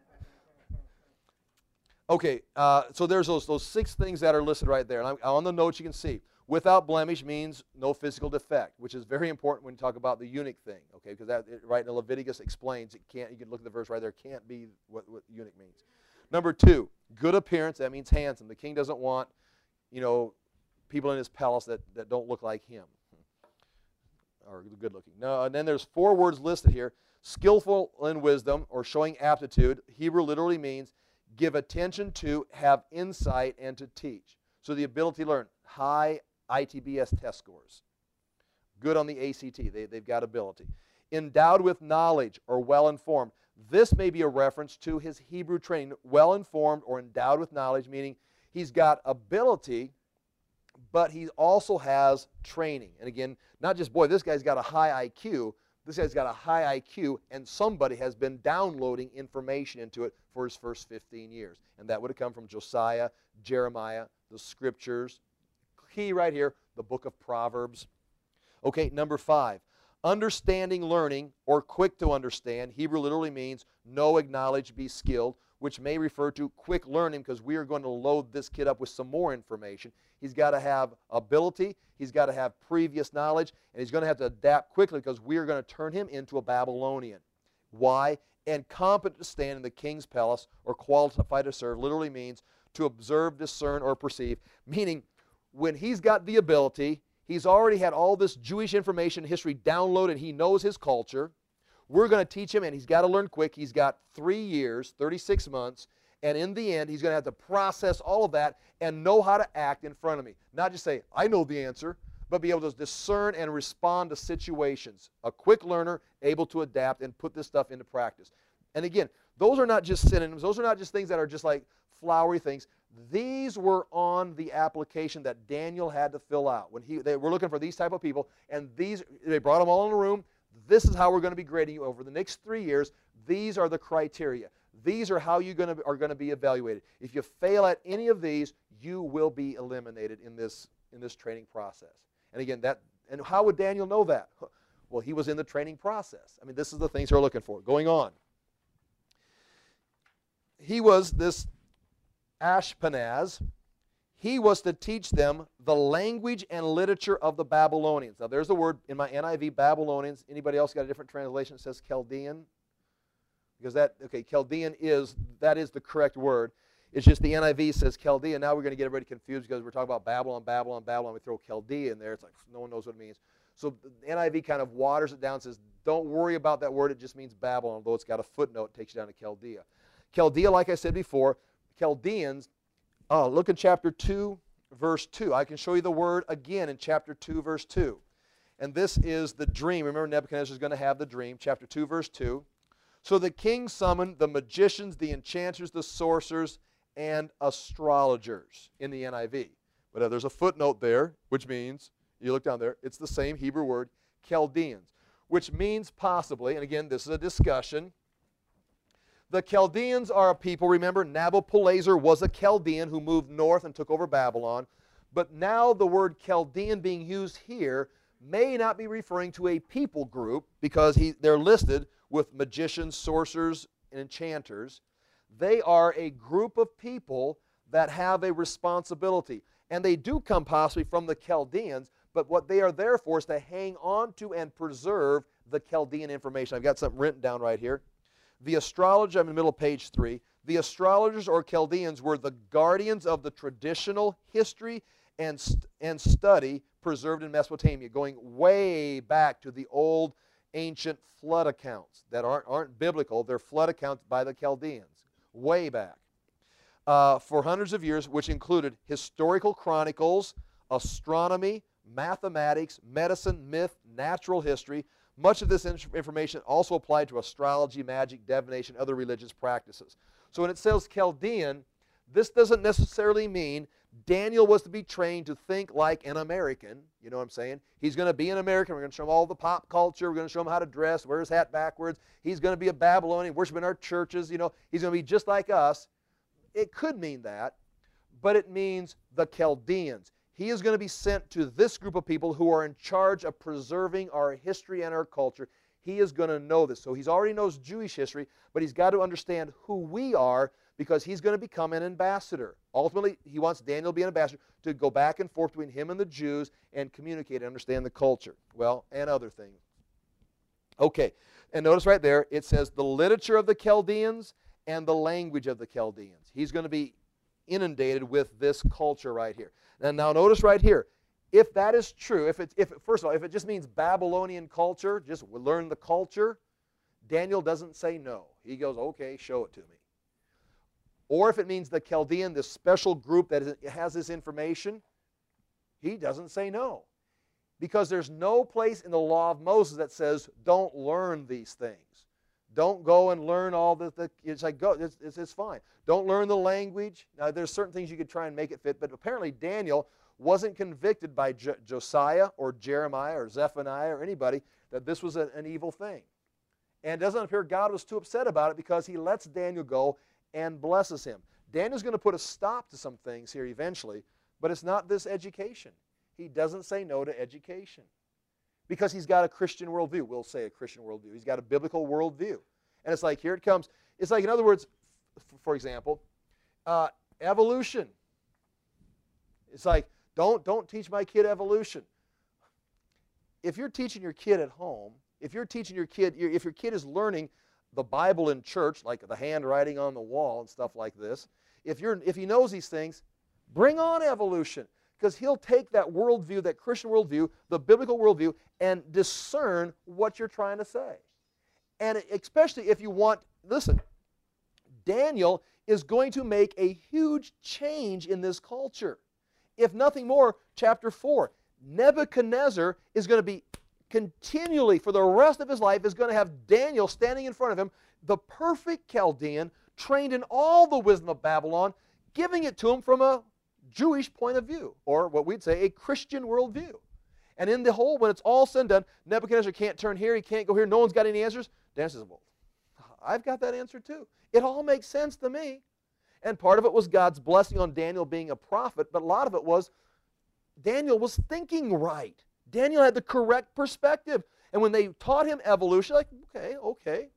go. Okay, uh, so there's those, those six things that are listed right there. And I'm, on the notes you can see, without blemish means no physical defect, which is very important when you talk about the eunuch thing, okay? Because that, it, right in Leviticus explains it can't, you can look at the verse right there, can't be what, what eunuch means. Number two, good appearance, that means handsome. The king doesn't want, you know, people in his palace that, that don't look like him or good looking. No, and then there's four words listed here, skillful in wisdom or showing aptitude. Hebrew literally means give attention to, have insight, and to teach. So the ability to learn, high I T B S test scores. Good on the A C T. They, they've got ability. Endowed with knowledge or well-informed. This may be a reference to his Hebrew training. Well-informed or endowed with knowledge, meaning he's got ability, but he also has training. And again, not just, boy, this guy's got a high I Q. This guy's got a high I Q, and somebody has been downloading information into it for his first fifteen years. And that would have come from Josiah, Jeremiah, the Scriptures. Key right here, the book of Proverbs. Okay, number five. Understanding, learning, or quick to understand. Hebrew literally means know, acknowledge, be skilled, which may refer to quick learning, because we are going to load this kid up with some more information. He's got to have ability, he's got to have previous knowledge, and he's going to have to adapt quickly, because we are going to turn him into a Babylonian. Why? And competent to stand in the king's palace, or qualified to serve, literally means to observe, discern, or perceive, meaning when he's got the ability, he's already had all this Jewish information history downloaded, he knows his culture. We're going to teach him, and he's got to learn quick. He's got three years, thirty-six months, and in the end, he's going to have to process all of that and know how to act in front of me. Not just say, I know the answer, but be able to discern and respond to situations. A quick learner, able to adapt and put this stuff into practice. And again, those are not just synonyms. Those are not just things that are just like flowery things. These were on the application that Daniel had to fill out. When he, they were looking for these type of people, and these, they brought them all in a room. This is how we're going to be grading you over the next three years. These are the criteria. These are how you gonna, are going to be evaluated. If you fail at any of these, you will be eliminated in this, in this training process. And again, that, and how would Daniel know that? Well, he was in the training process. I mean, this is the things they're looking for. Going on. He was this Ashpenaz. He was to teach them the language and literature of the Babylonians. Now, there's the word in my N I V, Babylonians. Anybody else got a different translation that says Chaldean? Because that, okay, Chaldean is, that is the correct word. It's just the N I V says Chaldea. Now we're going to get everybody confused because we're talking about Babylon, Babylon, Babylon. We throw Chaldea in there. It's like no one knows what it means. So the N I V kind of waters it down and says, don't worry about that word. It just means Babylon, although it's got a footnote. It takes you down to Chaldea. Chaldea, like I said before, Chaldeans, oh, look in chapter two, verse two. I can show you the word again in chapter two, verse two. And this is the dream. Remember, Nebuchadnezzar is going to have the dream. Chapter two, verse two. So the king summoned the magicians, the enchanters, the sorcerers, and astrologers in the N I V. But uh, there's a footnote there, which means, you look down there, it's the same Hebrew word, Chaldeans, which means possibly, and again, this is a discussion, the Chaldeans are a people, remember, Nabopolassar was a Chaldean who moved north and took over Babylon, but now the word Chaldean being used here may not be referring to a people group because he, they're listed with magicians, sorcerers, and enchanters. They are a group of people that have a responsibility. And they do come possibly from the Chaldeans, but what they are there for is to hang on to and preserve the Chaldean information. I've got something written down right here. The astrologer, I'm in the middle of page three. The astrologers or Chaldeans were the guardians of the traditional history and, st and study preserved in Mesopotamia, going way back to the old ancient flood accounts that aren't, aren't biblical. They're flood accounts by the Chaldeans, way back. Uh, for hundreds of years, which included historical chronicles, astronomy, mathematics, medicine, myth, natural history. Much of this information also applied to astrology, magic, divination, other religious practices. So when it says Chaldean, this doesn't necessarily mean Daniel was to be trained to think like an American. You know what I'm saying? He's going to be an American. We're going to show him all the pop culture. We're going to show him how to dress, wear his hat backwards. He's going to be a Babylonian, worship in our churches. You know, he's going to be just like us. It could mean that, but it means the Chaldeans. He is going to be sent to this group of people who are in charge of preserving our history and our culture. He is going to know this. So he already knows Jewish history, but he's got to understand who we are because he's going to become an ambassador. Ultimately, he wants Daniel to be an ambassador to go back and forth between him and the Jews and communicate and understand the culture. Well, and other things. Okay, and notice right there, it says the literature of the Chaldeans and the language of the Chaldeans. He's going to be inundated with this culture right here. And now notice right here, if that is true, if it, if it, first of all, if it just means Babylonian culture, just learn the culture, Daniel doesn't say no. He goes, okay, show it to me. Or if it means the Chaldean, this special group that has this information, he doesn't say no. Because there's no place in the law of Moses that says, don't learn these things. Don't go and learn all the, the it's like, go, it's, it's, it's fine. Don't learn the language. Now, there's certain things you could try and make it fit, but apparently Daniel wasn't convicted by Jo- Josiah or Jeremiah or Zephaniah or anybody that this was a, an evil thing. And it doesn't appear God was too upset about it because he lets Daniel go and blesses him. Daniel's going to put a stop to some things here eventually, but it's not this education. He doesn't say no to education because he's got a Christian worldview. We'll say a Christian worldview. He's got a biblical worldview. And it's like, here it comes. It's like, in other words, f- for example, uh, evolution. It's like, don't, don't teach my kid evolution. If you're teaching your kid at home, if you're teaching your kid, if your kid is learning the Bible in church, like the handwriting on the wall and stuff like this, if you're if he knows these things, bring on evolution, because he'll take that worldview, that Christian worldview, the biblical worldview, and discern what you're trying to say. And especially if you want, listen, Daniel is going to make a huge change in this culture. If nothing more, chapter four, Nebuchadnezzar is going to be continually, for the rest of his life, is going to have Daniel standing in front of him, the perfect Chaldean, trained in all the wisdom of Babylon, giving it to him from a Jewish point of view, or what we'd say a Christian worldview. And in the whole, when it's all said and done, Nebuchadnezzar can't turn here, he can't go here, no one's got any answers. Daniel says, well, I've got that answer too. It all makes sense to me. And part of it was God's blessing on Daniel being a prophet, but a lot of it was Daniel was thinking right. Daniel had the correct perspective. And when they taught him evolution, like, okay, okay.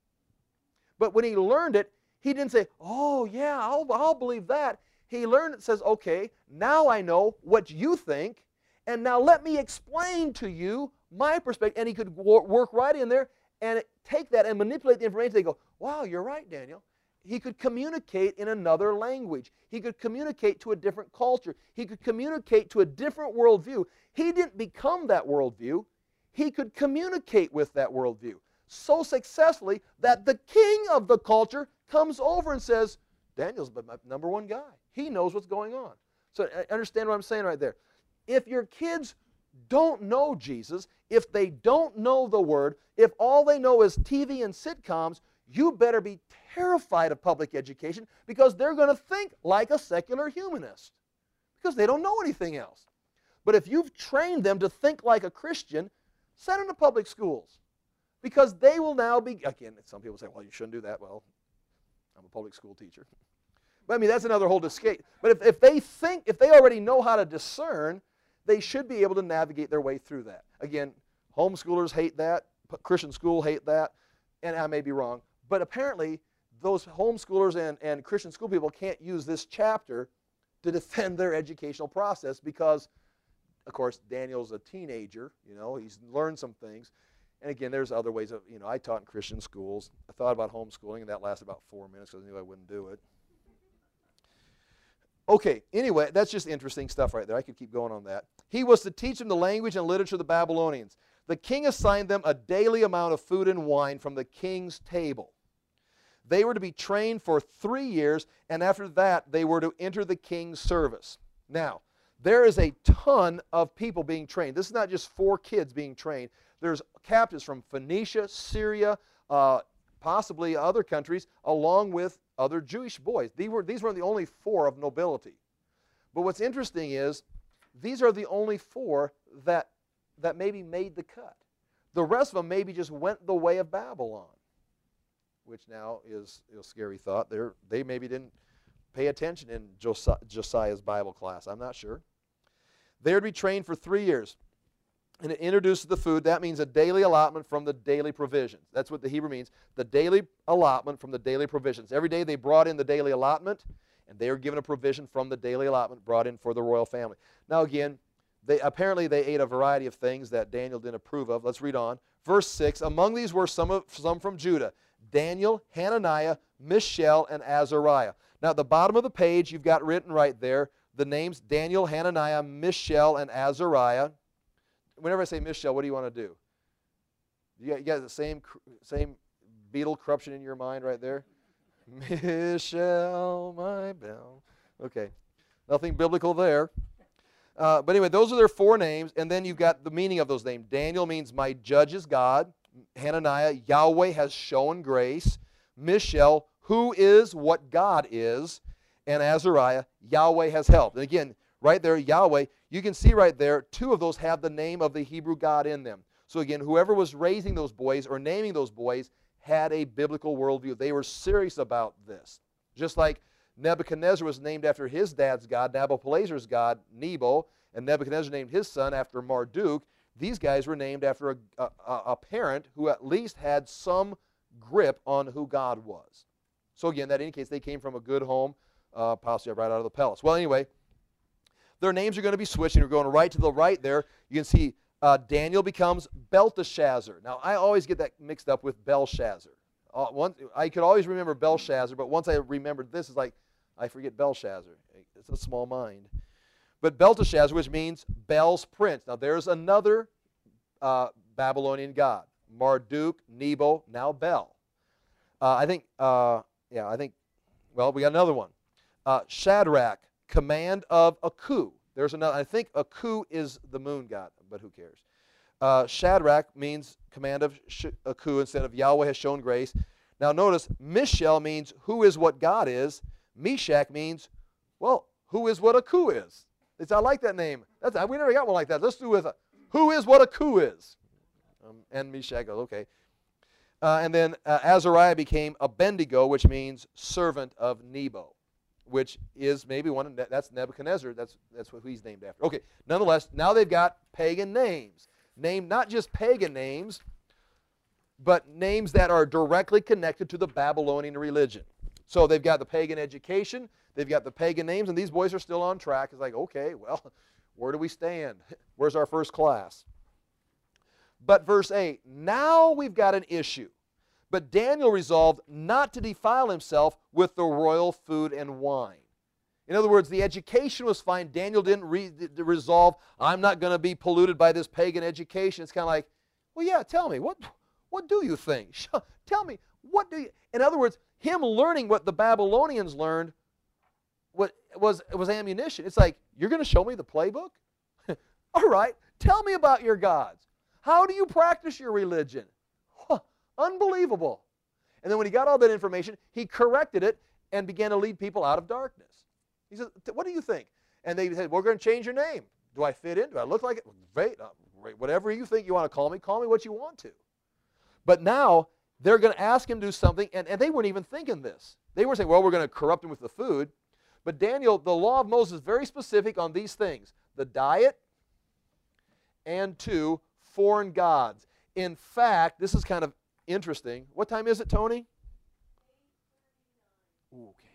But when he learned it, he didn't say, oh, yeah, I'll, I'll believe that. He learned it, says, okay, now I know what you think, and now let me explain to you my perspective. And he could work right in there and take that and manipulate the information. They go, wow, you're right, Daniel. He could communicate in another language. He could communicate to a different culture. He could communicate to a different worldview. He didn't become that worldview. He could communicate with that worldview so successfully that the king of the culture comes over and says, Daniel's my number one guy. He knows what's going on. So understand what I'm saying right there. If your kids don't know Jesus, if they don't know the Word, if all they know is T V and sitcoms, you better be terrified of public education, because they're going to think like a secular humanist because they don't know anything else. But if you've trained them to think like a Christian, send them to public schools, because they will now be, again, some people say, well, you shouldn't do that. Well, I'm a public school teacher. But I mean, that's another whole discussion. But if, if they think, if they already know how to discern, they should be able to navigate their way through that. Again, homeschoolers hate that. Christian school hate that. And I may be wrong. But apparently, those homeschoolers and, and Christian school people can't use this chapter to defend their educational process because, of course, Daniel's a teenager. You know, he's learned some things. And again, there's other ways of, you know, I taught in Christian schools. I thought about homeschooling, and that lasted about four minutes because I knew I wouldn't do it. Okay, anyway, that's just interesting stuff right there. I could keep going on that. He was to teach them the language and literature of the Babylonians. The king assigned them a daily amount of food and wine from the king's table. They were to be trained for three years, and after that, they were to enter the king's service. Now, there is a ton of people being trained. This is not just four kids being trained. There's captives from Phoenicia, Syria, uh, possibly other countries, along with other Jewish boys. These were, these were the only four of nobility. But what's interesting is these are the only four that, that maybe made the cut. The rest of them maybe just went the way of Babylon, which now is a scary thought. They're, they maybe didn't pay attention in Josiah, Josiah's Bible class. I'm not sure. They were to be trained for three years. And it introduces the food. That means a daily allotment from the daily provisions. That's what the Hebrew means. The daily allotment from the daily provisions. Every day they brought in the daily allotment, and they were given a provision from the daily allotment brought in for the royal family. Now again, they, apparently they ate a variety of things that Daniel didn't approve of. Let's read on. Verse six, among these were some, of, some from Judah, Daniel, Hananiah, Mishael, and Azariah. Now at the bottom of the page, you've got written right there the names Daniel, Hananiah, Mishael, and Azariah. Whenever I say Mishael, what do you want to do? You got, you got the same, same Beatle corruption in your mind right there? Mishael, my bell. Okay, nothing biblical there. Uh, but anyway, those are their four names, and then you've got the meaning of those names. Daniel means my judge is God. Hananiah, Yahweh has shown grace. Mishael, who is what God is. And Azariah, Yahweh has helped. And again, right there, Yahweh, you can see right there, two of those have the name of the Hebrew God in them. So again, whoever was raising those boys or naming those boys had a biblical worldview. They were serious about this. Just like Nebuchadnezzar was named after his dad's god, Nabopolassar's god, Nebo, and Nebuchadnezzar named his son after Marduk. These guys were named after a, a, a parent who at least had some grip on who God was. So again, that indicates they came from a good home, uh, possibly right out of the palace. Well, anyway, their names are going to be switching. We're going right to the right there. You can see uh, Daniel becomes Belteshazzar. Now, I always get that mixed up with Belshazzar. Uh, one, I could always remember Belshazzar, but once I remembered this, it's like I forget Belshazzar. It's a small mind. But Belteshazzar, which means Bel's prince. Now, there's another uh, Babylonian god. Marduk, Nebo, now Bel. Uh, I think, uh, yeah, I think, well, we got another one. Uh, Shadrach, command of Aku. There's another, I think Aku is the moon god, but who cares? Uh, Shadrach means command of Aku instead of Yahweh has shown grace. Now notice, Mishael means who is what God is. Meshach means, well, who is what Aku is. It's, I like that name. That's, we never got one like that. Let's do with a, who is what Aku is. Um, and Meshach goes, okay. Uh, and then uh, Azariah became Abednego, which means servant of Nebo, which is maybe one of, ne that's Nebuchadnezzar. That's, that's what he's named after. Okay, nonetheless, now they've got pagan names. Named not just pagan names, but names that are directly connected to the Babylonian religion. So they've got the pagan education, they've got the pagan names, and these boys are still on track. It's like, okay, well, where do we stand? Where's our first class? But verse eight, now we've got an issue. But Daniel resolved not to defile himself with the royal food and wine. In other words, the education was fine. Daniel didn't re resolve, I'm not going to be polluted by this pagan education. It's kind of like, well, yeah, tell me, what, what do you think? Tell me, what do you... In other words, him learning what the Babylonians learned what was, was ammunition. It's like, you're going to show me the playbook? All right, tell me about your gods. How do you practice your religion? Huh, unbelievable. And then when he got all that information, he corrected it and began to lead people out of darkness. He says, what do you think? And they said, we're going to change your name. Do I fit in? Do I look like it? Great. Uh, whatever you think you want to call me, call me what you want to. But now they're going to ask him to do something, and, and they weren't even thinking this. They were saying, well, we're going to corrupt him with the food. But Daniel, the law of Moses is very specific on these things. The diet and two, foreign gods. In fact, this is kind of interesting. What time is it, Tony? Ooh, okay.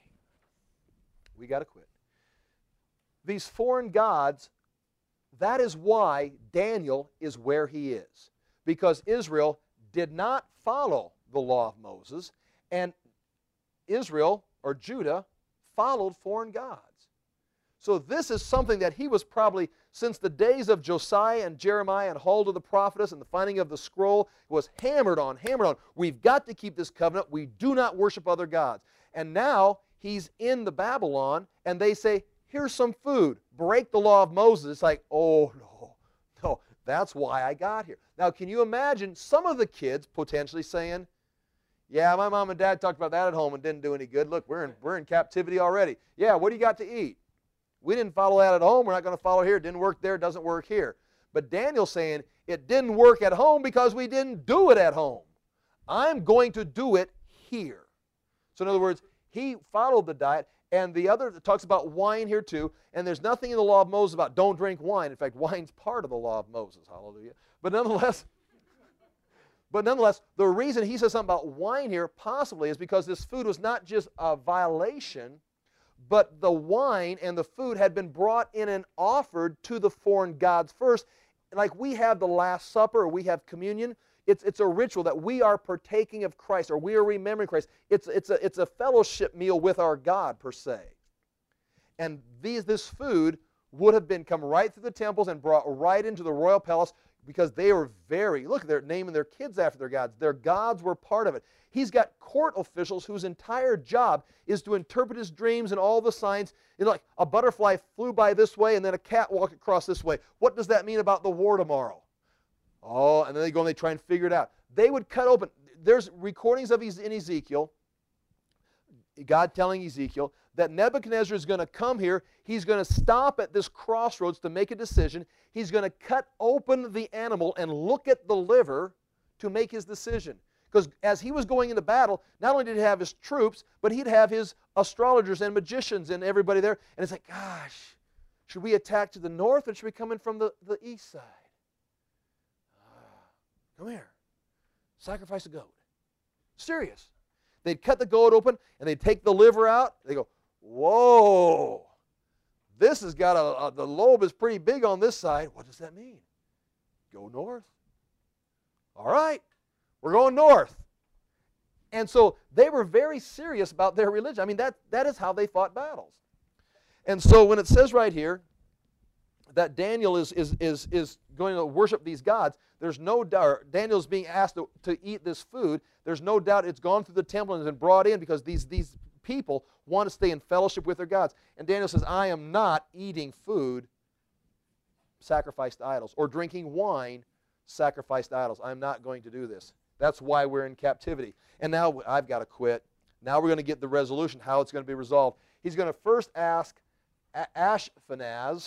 We got to quit. These foreign gods, that is why Daniel is where he is. Because Israel did not follow the law of Moses, and Israel, or Judah, followed foreign gods. So this is something that he was probably, since the days of Josiah and Jeremiah and Huldah the prophetess and the finding of the scroll, was hammered on, hammered on. We've got to keep this covenant. We do not worship other gods. And now he's in the Babylon, and they say, here's some food. Break the law of Moses. It's like, oh, no, no, that's why I got here. Now, can you imagine some of the kids potentially saying, yeah, my mom and dad talked about that at home and didn't do any good. Look, we're in, we're in captivity already. Yeah, what do you got to eat? We didn't follow that at home. We're not going to follow it here. It didn't work there. It doesn't work here. But Daniel's saying it didn't work at home because we didn't do it at home. I'm going to do it here. So in other words, he followed the diet. And the other talks about wine here too. And there's nothing in the law of Moses about don't drink wine. In fact, wine's part of the law of Moses. Hallelujah. But nonetheless, but nonetheless, the reason he says something about wine here possibly is because this food was not just a violation, but the wine and the food had been brought in and offered to the foreign gods first. Like we have the Last Supper, or we have communion. It's, it's a ritual that we are partaking of Christ, or we are remembering Christ. It's, it's, a, it's a fellowship meal with our God, per se. And these, this food would have been come right through the temples and brought right into the royal palace because they were very, look, they're naming their kids after their gods. Their gods were part of it. He's got court officials whose entire job is to interpret his dreams and all the signs. You know, like a butterfly flew by this way and then a cat walked across this way. What does that mean about the war tomorrow? Oh, and then they go and they try and figure it out. They would cut open. There's recordings of in Ezekiel. God telling Ezekiel that Nebuchadnezzar is going to come here. He's going to stop at this crossroads to make a decision. He's going to cut open the animal and look at the liver to make his decision. Because as he was going into battle, not only did he have his troops, but he'd have his astrologers and magicians and everybody there. And it's like, gosh, should we attack to the north or should we come in from the, the east side? Uh, come here. Sacrifice a goat. Serious. They'd cut the goat open and they'd take the liver out. They go, whoa, this has got a, a, the lobe is pretty big on this side. What does that mean? Go north. All right. We're going north. And so they were very serious about their religion. I mean, that, that is how they fought battles. And so when it says right here that Daniel is, is, is, is going to worship these gods, there's no doubt, Daniel's being asked to, to eat this food, there's no doubt it's gone through the temple and has been brought in because these, these people want to stay in fellowship with their gods. And Daniel says, I am not eating food sacrificed to idols or drinking wine sacrificed to idols. I'm not going to do this. That's why we're in captivity. And now I've got to quit. Now we're going to get the resolution, how it's going to be resolved. He's going to first ask Ashpenaz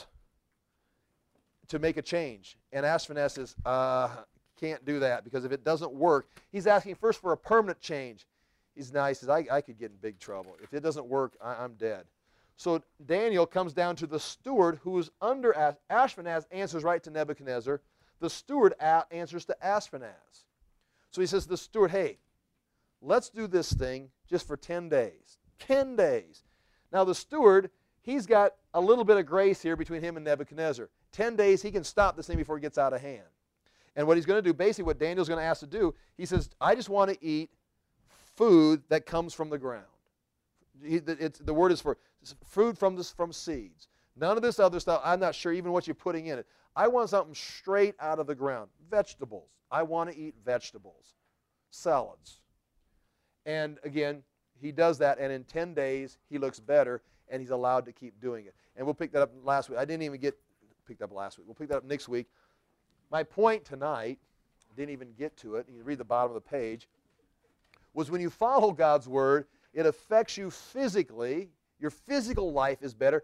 to make a change. And Ashpenaz says, uh, can't do that because if it doesn't work, he's asking first for a permanent change. He's nice. He says, I, I could get in big trouble. If it doesn't work, I, I'm dead. So Daniel comes down to the steward who is under Ash Ashpenaz, answers right to Nebuchadnezzar. The steward answers to Ashpenaz. So he says to the steward, hey, let's do this thing just for ten days. ten days. Now the steward, he's got a little bit of grace here between him and Nebuchadnezzar. ten days, he can stop this thing before it gets out of hand. And what he's going to do, basically what Daniel's going to ask to do, he says, I just want to eat food that comes from the ground. He, it's, the word is for food from, this, from seeds. None of this other stuff, I'm not sure even what you're putting in it. I want something straight out of the ground. Vegetables. I want to eat vegetables. Salads. And again, he does that, and in ten days, he looks better, and he's allowed to keep doing it. And we'll pick that up last week. I didn't even get picked up last week. We'll pick that up next week. My point tonight, didn't even get to it, you read the bottom of the page, was when you follow God's Word, it affects you physically. Your physical life is better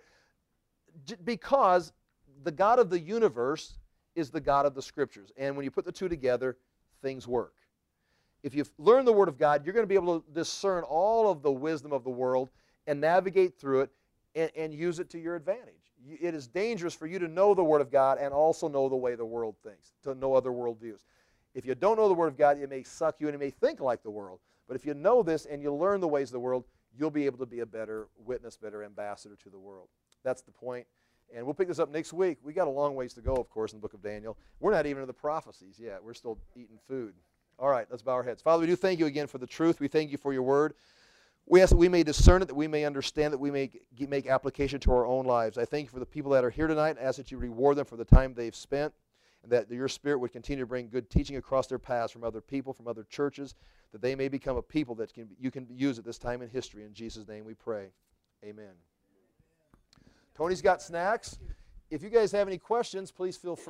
because the God of the universe is the God of the Scriptures. And when you put the two together, things work. If you learn the Word of God, you're going to be able to discern all of the wisdom of the world and navigate through it and, and use it to your advantage. It is dangerous for you to know the Word of God and also know the way the world thinks, to know other worldviews. If you don't know the Word of God, it may suck you and it may think like the world. But if you know this and you learn the ways of the world, you'll be able to be a better witness, better ambassador to the world. That's the point. And we'll pick this up next week. We got a long ways to go, of course, in the book of Daniel. We're not even in the prophecies yet. We're still eating food. All right, let's bow our heads. Father, we do thank you again for the truth. We thank you for your word. We ask that we may discern it, that we may understand, that we may make application to our own lives. I thank you for the people that are here tonight. I ask that you reward them for the time they've spent, and that your Spirit would continue to bring good teaching across their paths from other people, from other churches, that they may become a people that can, you can use at this time in history. In Jesus' name we pray. Amen. Tony's got snacks. If you guys have any questions, please feel free.